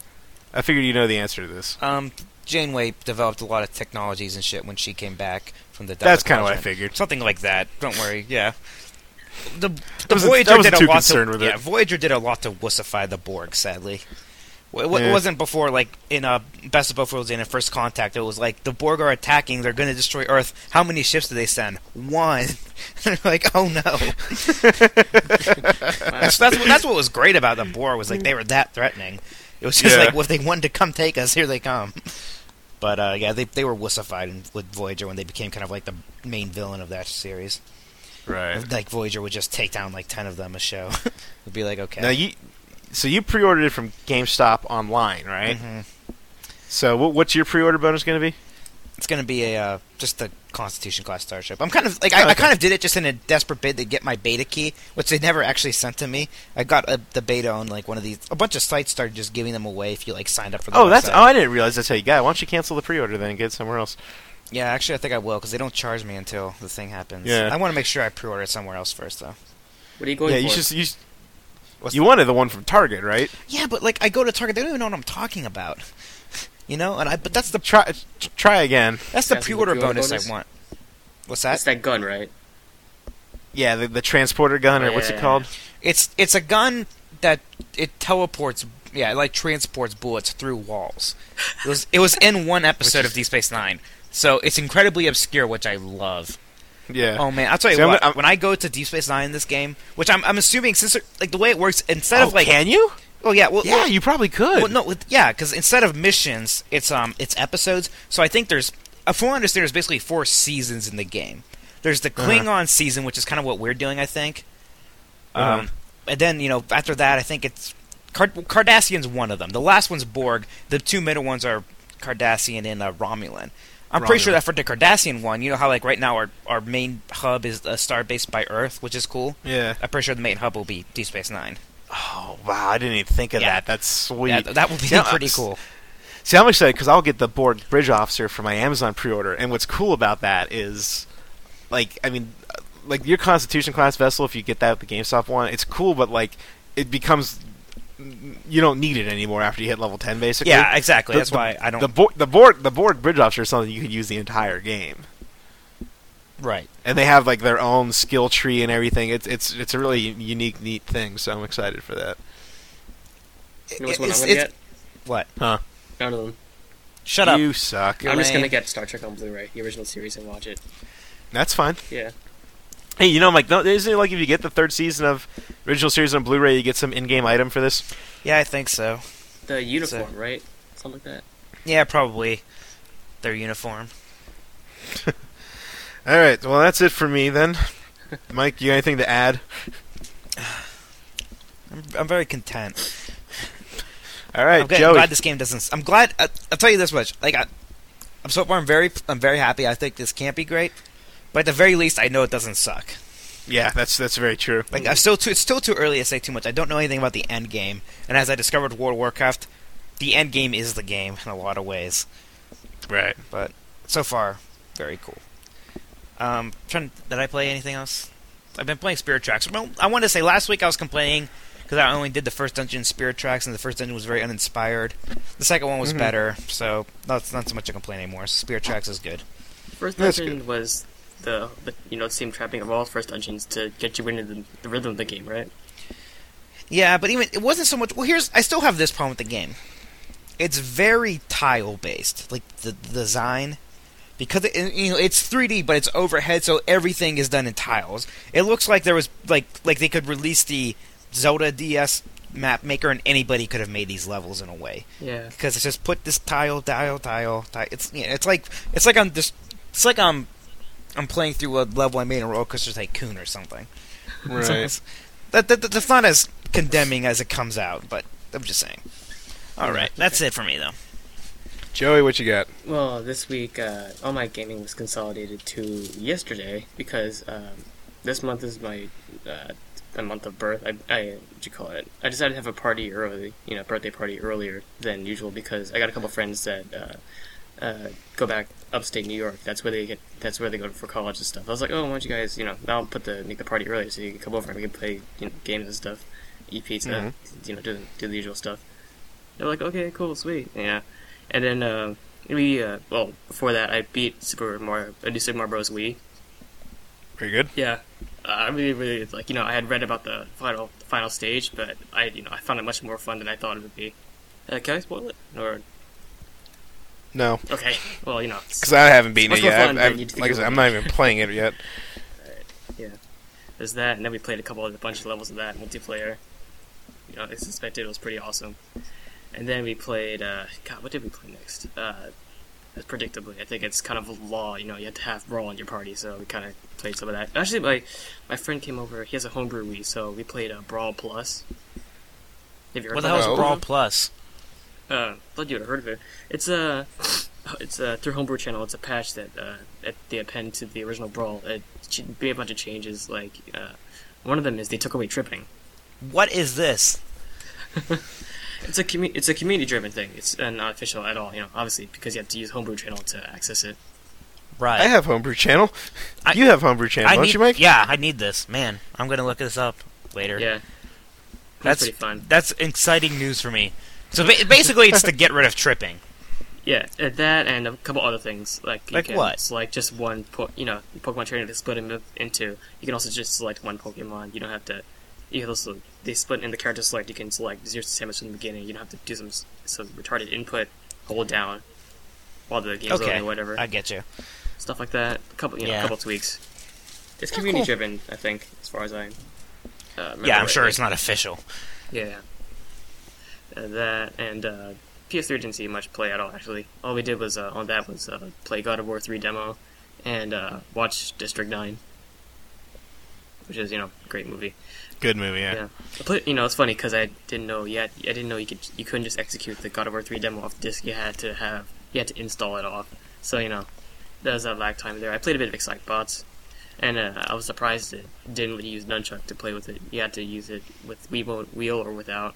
I figured you know the answer to this. Um, Janeway developed a lot of technologies and shit when she came back from the Delta That's kind of what I Quadrant. figured. Something like that. Don't worry. Yeah. The the was Voyager a, did a too lot concerned to with it. yeah Voyager did a lot to wussify the Borg. Sadly, it, it Yeah. wasn't before like in uh, Best of Both Worlds and in First Contact. It was like the Borg are attacking. They're going to destroy Earth. How many ships do they send? One. They're like, oh no. that's, that's what that's what was great about the Borg was like they were that threatening. It was just Yeah. like well, if they wanted to come take us, here they come. But uh, yeah, they they were wussified in, with Voyager when they became kind of like the main villain of that series. Right. Like Voyager would just take down like ten of them a show. It'd be like okay. Now you, so you pre-ordered it from GameStop online, right? Mm-hmm. So what, what's your pre-order bonus going to be? It's gonna be a uh, just a Constitution class starship. I'm kind of like I, Oh, okay. I kind of did it just in a desperate bid to get my beta key, which they never actually sent to me. I got a, the beta on like one of these. A bunch of sites started just giving them away if you like signed up for the Oh, that's website. oh, I didn't realize that's how you got it. Why don't you cancel the pre-order then and get it somewhere else? Yeah, actually, I think I will because they don't charge me until the thing happens. Yeah. I want to make sure I pre-order it somewhere else first, though. What are you going Yeah, for? you should. You, s- What's you wanted the one from Target, right? Yeah, but like I go to Target, they don't even know what I'm talking about. You know, and I but that's the Try try again. that's the That's the pre-order pre-order bonus, bonus? I want. What's That's that? that gun, right? Yeah, the, the transporter gun, or what's it Yeah. called? It's it's a gun that it teleports Yeah, it like transports bullets through walls. It was it was in one episode of Deep Space Nine, so it's incredibly obscure, which I love. Yeah. Oh man, I'll tell you See, I'm- what. I'm- when I go to Deep Space Nine in this game, which I'm I'm assuming since it- like the way it works, instead Oh, of like, can you? oh yeah, well, Yeah, well, you probably could. well no, with, yeah, because instead of missions, it's um it's episodes. So I think there's, uh, from what I understand, there's basically four seasons in the game. There's the Uh-huh. Klingon season, which is kind of what we're doing, I think. Um, Uh-huh. and then you know after that, I think it's Card- Cardassian's one of them. The last one's Borg. The two middle ones are Cardassian and uh, Romulan. I'm pretty sure Romulan. that for the Cardassian one, you know how like right now our our main hub is a star based by Earth, which is cool. Yeah. I'm pretty sure the main hub will be Deep Space Nine. Oh wow, I didn't even think of Yeah. that. That's sweet. Yeah, th- that will be Yeah, pretty s- cool. See, I'm excited because I'll get the Borg Bridge Officer for my Amazon pre-order, and what's cool about that is, like, I mean, uh, like your Constitution class vessel, if you get that with the GameStop one, it's cool, but like, it becomes you don't need it anymore after you hit level ten, basically. Yeah, exactly. The- That's the- why I don't. The Borg, the Borg, the Borg Bridge Officer is something you could use the entire game, right. and they have like their own skill tree and everything. It's it's it's a really unique, neat thing. So I'm excited for that. You know which one I'm It's- gonna it's- get? What? Huh? None of them. Shut up. You suck. You're I'm just lame. gonna get Star Trek on Blu-ray, the original series, and watch it. That's fine. Yeah. Hey, you know, Mike, no, isn't it like if you get the third season of original series on Blu-ray, you get some in-game item for this? Yeah, I think so. The uniform, right? Something like that. Yeah, probably. Their uniform. All right, well, that's it for me then. Mike, you got anything to add? I'm, I'm very content. All right, I'm, glad, I'm Joey. glad this game doesn't. I'm glad. I, I'll tell you this much. Like, I, I'm so far, I'm very, I'm very happy. I think this can't be great, but at the very least, I know it doesn't suck. Yeah, that's that's very true. Like, I'm still too. It's still too early to say too much. I don't know anything about the end game, and as I discovered World of Warcraft, the end game is the game in a lot of ways. Right. But so far, very cool. Um, trying. Did I play anything else? I've been playing Spirit Tracks. Well, I wanted to say last week I was complaining because I only did the first dungeon Spirit Tracks, and the first dungeon was very uninspired. The second one was Mhm. better, so that's not so much a complaint anymore. Spirit Tracks is good. First That's dungeon was the, the you know same trapping of all first dungeons to get you into the, the rhythm of the game, right? Yeah, but even it wasn't so much. Well, here's I still have this problem with the game. It's very tile based, like the, the design, because it, you know it's three D, but it's overhead, so everything is done in tiles. It looks like there was like like they could release the Zelda D S map maker, and anybody could have made these levels in a way. Yeah. Because it's just put this tile, tile, tile, tile. It's you know, it's like it's like I'm just it's like I'm I'm playing through a level I made in Roller Coaster Tycoon or something. Right. So it's- that, that that's not as condemning as it comes out, but I'm just saying. All right, that's it for me though. Joey, what you got? Well, this week, uh, all my gaming was consolidated to yesterday because um, this month is my uh, a month of birth. I, I what you call it? I decided to have a party early, you know, birthday party earlier than usual because I got a couple friends that uh, uh, go back upstate New York. That's where they get. That's where they go for college and stuff. I was like, oh, why don't you guys, you know, I'll put the make the party earlier so you can come over and we can play you know, games and stuff, eat pizza, Mhm. you know, do do the usual stuff. They're like, okay, cool, sweet, yeah. And then uh, we, uh, well, before that, I beat Super Mario, I do Super Mario Bros. Wii. Very good. Yeah, uh, I really, really like. You know, I had read about the final, the final stage, but I, you know, I found it much more fun than I thought it would be. Uh, can I spoil it? Or No, okay, well, you know, it's- because I haven't beaten Much it more yet. fun I've- than I've- you'd think like I it said, would I'm be. not even playing it yet. yeah, there's that, and then we played a couple of a bunch of levels of that multiplayer. You know, I suspected it was pretty awesome. And then we played. Uh, God, what did we play next? Uh, predictably, I think it's kind of a law. You know, you have to have Brawl in your party, so we kind of played some of that. Actually, my my friend came over. He has a homebrew Wii, so we played uh, Brawl Plus. Have you heard What the of hell is that? No. Brawl Plus? Uh, thought you would have heard of it. It's a, it's a through Homebrew Channel. It's a patch that uh, that they append to the original Brawl. It should be a bunch of changes. Like uh, one of them is they took away tripping. What is this? It's a commu- it's a community driven thing. It's uh, not official at all. You know, obviously because you have to use Homebrew Channel to access it. Right. I have Homebrew Channel. I- you have Homebrew Channel, I don't need, you, Mike? Yeah, I need this. Man, I'm gonna look this up later. Yeah, That's that's pretty fun. That's exciting news for me. So ba- basically, it's to get rid of tripping. Yeah, uh, that and a couple other things like you Like can what? select just one. Po- you know, Pokemon trainer to split them into. You can also just select one Pokemon. You don't have to you can also they split in the character select. You can select zero to Samus from the beginning. You don't have to do some some retarded input, hold down while the game's Okay, loading or whatever. I get you. Stuff like that. A couple, you know, Yeah. a couple tweaks. It's Oh, community cool. driven, I think, as far as I. Uh, remember Yeah, I'm sure rightly. it's not official. Yeah. Uh, that and uh, P S three didn't see much play at all. Actually, all we did was uh, on that was uh, play God of War three demo and uh, watch District nine, which is you know a great movie. Good movie, yeah. Yeah, I put, you know it's funny because I didn't know yet. I didn't know you could you couldn't just execute the God of War three demo off the disc. You had to have you had to install it off. So you know there's a lag time there. I played a bit of Excite Bots, and uh, I was surprised it didn't let you use nunchuck to play with it. You had to use it with Wiimote wheel or without.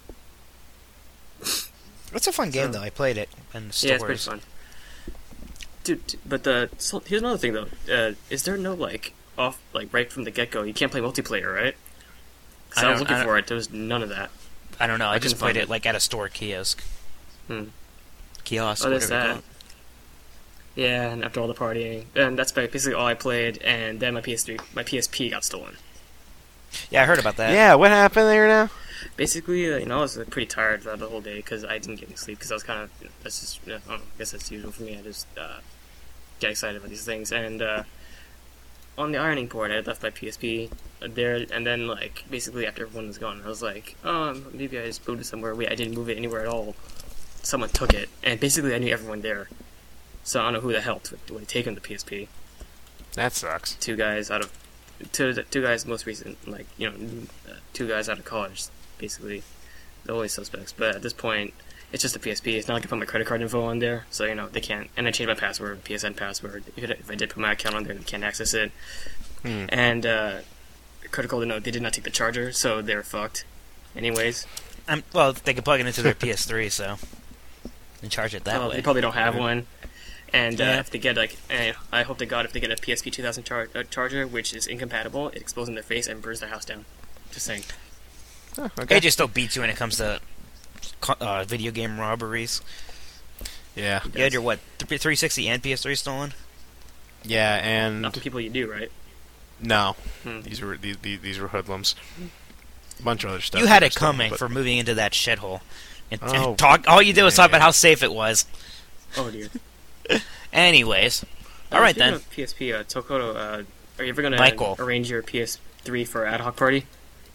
It's a fun game, So- though. I played it in the stores. Yeah, it's pretty fun. Dude, t- but the so here's another thing though. Uh, is there no like off like right from the get go? You can't play multiplayer, right? 'Cause I I, was don't- looking I don't- for it. There was none of that. I don't know. I, I just couldn't played find it it. like at a store kiosk. Hmm. Kiosk. Oh, there's whatever you that. call Yeah, and after all the partying, and that's basically all I played. And then my P S three, my P S P got stolen. it. Yeah, I heard about that. Yeah, what happened there now? Basically, uh, you know, I was uh, pretty tired throughout the whole day because I didn't get any sleep because I was kind of you know, that's just you know, I, don't know, I guess that's usual for me. I just uh, get excited about these things and. Uh, On the ironing board, I had left my P S P there, and then, like, basically after everyone was gone, I was like, oh, maybe I just moved it somewhere. Wait, I didn't move it anywhere at all. Someone took it, and basically I knew everyone there. So I don't know who the hell t- would have taken the P S P. That sucks. Two guys out of... Two, two guys most recent, like, you know, uh, two guys out of college, basically. The only suspects. But at this point, it's just a P S P. It's not like I put my credit card info on there, so, you know, they can't... And I changed my password, P S N password. If it- if I did put my account on there, they can't access it. Hmm. And uh, critical to note, they did not take the charger, so they're fucked. Anyways, Um, well, they could plug it into their P S three, so and charge it that well, way. they probably don't have one. And uh, Yeah. if they get like, eh, I hope to God if they get a P S P two thousand char- uh, charger, which is incompatible, it explodes in their face and burns their house down. Just saying. Oh, okay. A J still beats you when it comes to co- uh, video game robberies. Yeah. You had your what, th- three sixty and P S three stolen? Yeah, and Not the people you do, right? no, Hmm. these were these, these these were hoodlums. A bunch of other stuff. You had that it were stolen, coming but- for moving into that shithole. And, and Oh, talk. All you did was talk yeah. about how safe it was. Oh dear. Anyways, all Uh, right speaking then. of P S P, uh, Tokoto, uh, are you ever gonna Michael. arrange your P S three for ad hoc party?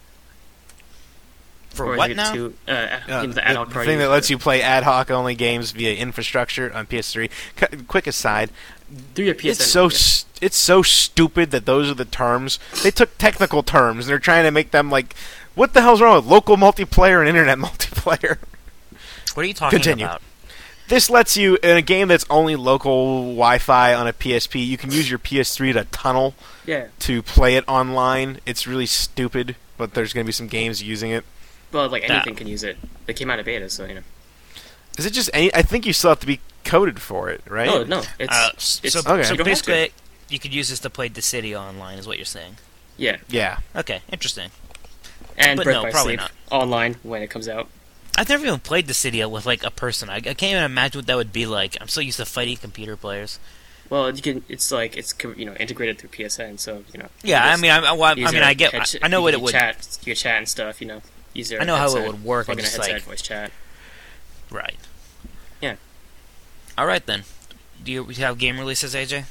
For Or is what it now? Too, uh, ad- Uh, the the, ad hoc the party. thing that for- lets you play ad hoc only games via infrastructure on P S three. C- quick aside, through your P S N. it's so yeah. s it's so stupid that those are the terms. They took technical terms and they're trying to make them like, what the hell's wrong with local multiplayer and internet multiplayer? What are you talking Continue. about? This lets you, in a game that's only local Wi-Fi on a P S P, you can use your P S three to tunnel Yeah. to play it online. It's really stupid, but there's going to be some games using it. Well, like Nah. anything can use it. They came out of beta, so you know. Is it just any? I think you still have to be coded for it, right? No, no, it's, Uh, s- it's so okay. so you don't have to. basically, you could use this to play Dissidia online, is what you're saying. Yeah, Yeah. Okay, interesting. and But Birth no, by probably Sleep not. online when it comes out. I've never even played Dissidia with like a person. I, I can't even imagine what that would be like. I'm so used to fighting computer players. Well, you can. It's like it's co- you know integrated through P S N, so you know. you Yeah, I just mean, I, I, I use mean, a I get, I, headset- I know you what can it would. Chat, you can chat and stuff. You know, use their I know how it headset, would work, Plug and in a just, headset, like- voice chat. Right. Yeah. All right then. Do you have game releases, A J?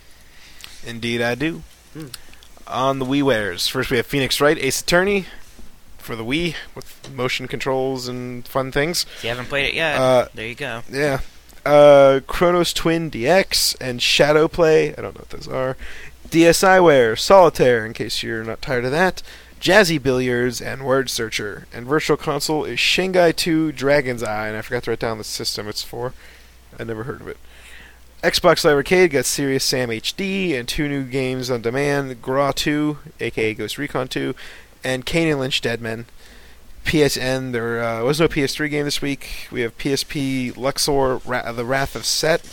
Indeed, I do. Hmm. On the WiiWares, first we have Phoenix Wright Ace Attorney for the Wii with motion controls and fun things. If you haven't played it yet, Uh, there you go. Yeah. Uh, Chronos Twin D X and Shadow Play. I don't know what those are. D S I Ware, Solitaire, in case you're not tired of that. Jazzy Billiards and Word Searcher. And Virtual Console is Shanghai two Dragon's Eye, and I forgot to write down the system it's for. I never heard of it. Xbox Live Arcade got Serious Sam H D and two new games on demand, Gra two, aka Ghost Recon two, and Kane and Lynch Deadman. P S N, there uh, was no P S three game this week. We have P S P Luxor, Ra- The Wrath of Set,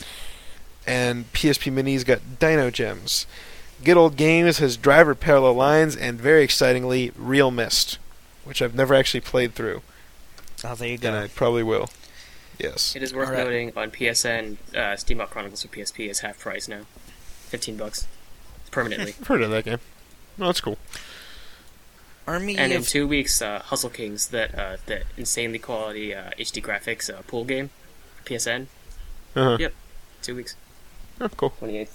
and P S P Minis got Dino Gems. Good Old Games has Driver Parallel Lines, and very excitingly, Real Mist, which I've never actually played through, Oh, there you and go. I probably will. Yes. It is worth Alright. noting on P S N, uh, Steamboat Chronicles for P S P is half price now, fifteen bucks, permanently. I've heard of that game. Well, that's cool. Army And in of two weeks, uh, Hustle Kings, that uh, that insanely quality uh, H D graphics uh, pool game, P S N. Uh-huh. Yep, two weeks, Oh, cool. twenty-eighth.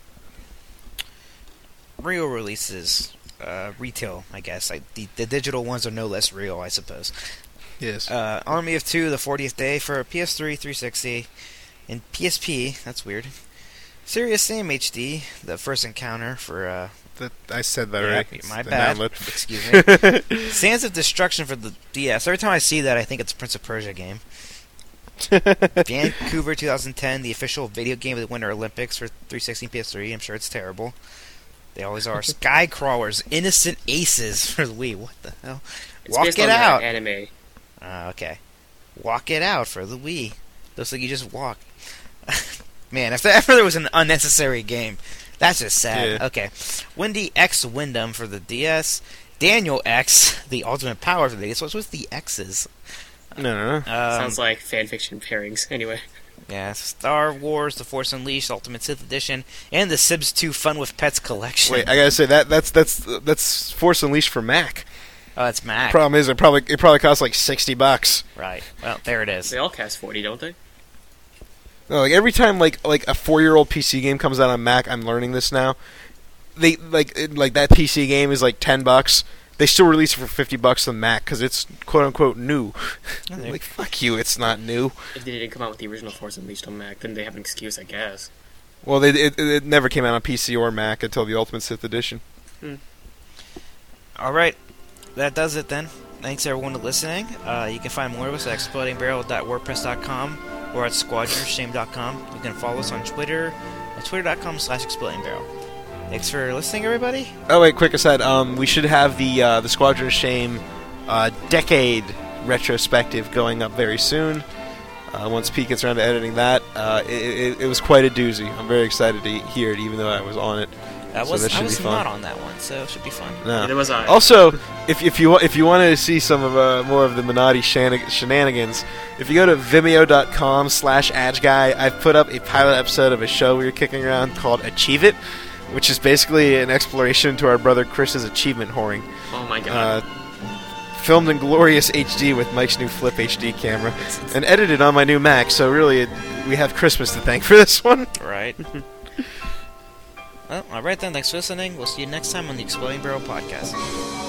real releases, uh, retail, I guess. I, the, the digital ones are no less real, I suppose. Yes. Uh, Army of Two, the fortieth day for P S three, three sixty, and P S P. That's weird. Serious Sam H D, the first encounter for. Uh, that, I said that yeah, right. It's my the bad. download. Excuse me. Sands of Destruction for the D S. Every time I see that, I think it's a Prince of Persia game. Vancouver twenty ten, the official video game of the Winter Olympics for three sixty and P S three. I'm sure it's terrible. They always are. Sky Crawlers, Innocent Aces for the Wii. What the hell? It's Walk based It on that Out. anime. Uh, okay. Walk It Out for the Wii. Looks like you just walk. Man, if there ever there was an unnecessary game, that's just sad. Yeah. Okay. Windy X Wyndham for the D S. Daniel X, the Ultimate Power for the D S. What's with the X's? No, no, no. Um, Sounds like fanfiction pairings. Anyway, Yeah, Star Wars, The Force Unleashed, Ultimate Sith Edition, and the Sims two Fun with Pets collection. Wait, I gotta say that that's that's that's Force Unleashed for Mac. Oh, it's Mac. Problem is, it probably it probably costs like sixty bucks. Right. Well, there it is. they all cast forty, don't they? No, like every time like like a four year old P C game comes out on Mac, I'm learning this now. They like it, like that P C game is like ten bucks. They still release it for fifty bucks on Mac because it's quote unquote new. Oh, there- Like fuck you, it's not new. If they didn't come out with the original Force Unleashed on Mac, then they have an excuse, I guess. Well, they, it, it never came out on P C or Mac until the Ultimate Sith Edition. All right, that does it then. Thanks everyone for listening. Uh, you can find more of us at exploding barrel dot wordpress dot com or at squadron of shame dot com. You can follow us on Twitter at twitter dot com slash exploding barrel. Thanks for listening, everybody. Oh wait, quick aside. Um, we should have the uh, the Squadron of Shame uh, decade retrospective going up very soon. Uh, once Pete gets around to editing that, uh, it, it, it was quite a doozy. I'm very excited to hear it, even though I was on it. That So was that should I be was fun. not on that one, so it should be fun. No. Neither was I. Also, if if you wa- if you wanted to see some of uh, more of the Minotti shan- shenanigans, if you go to vimeo dot com slash adgeguy, I've put up a pilot episode of a show we were kicking around called Achieve It, which is basically an exploration into our brother Chris's achievement whoring. Oh my god. Uh, filmed in glorious H D with Mike's new Flip H D camera, and edited on my new Mac. So really, it, we have Christmas to thank for this one. Right. Well, all right then. Thanks for listening. We'll see you next time on the Exploding Barrel Podcast.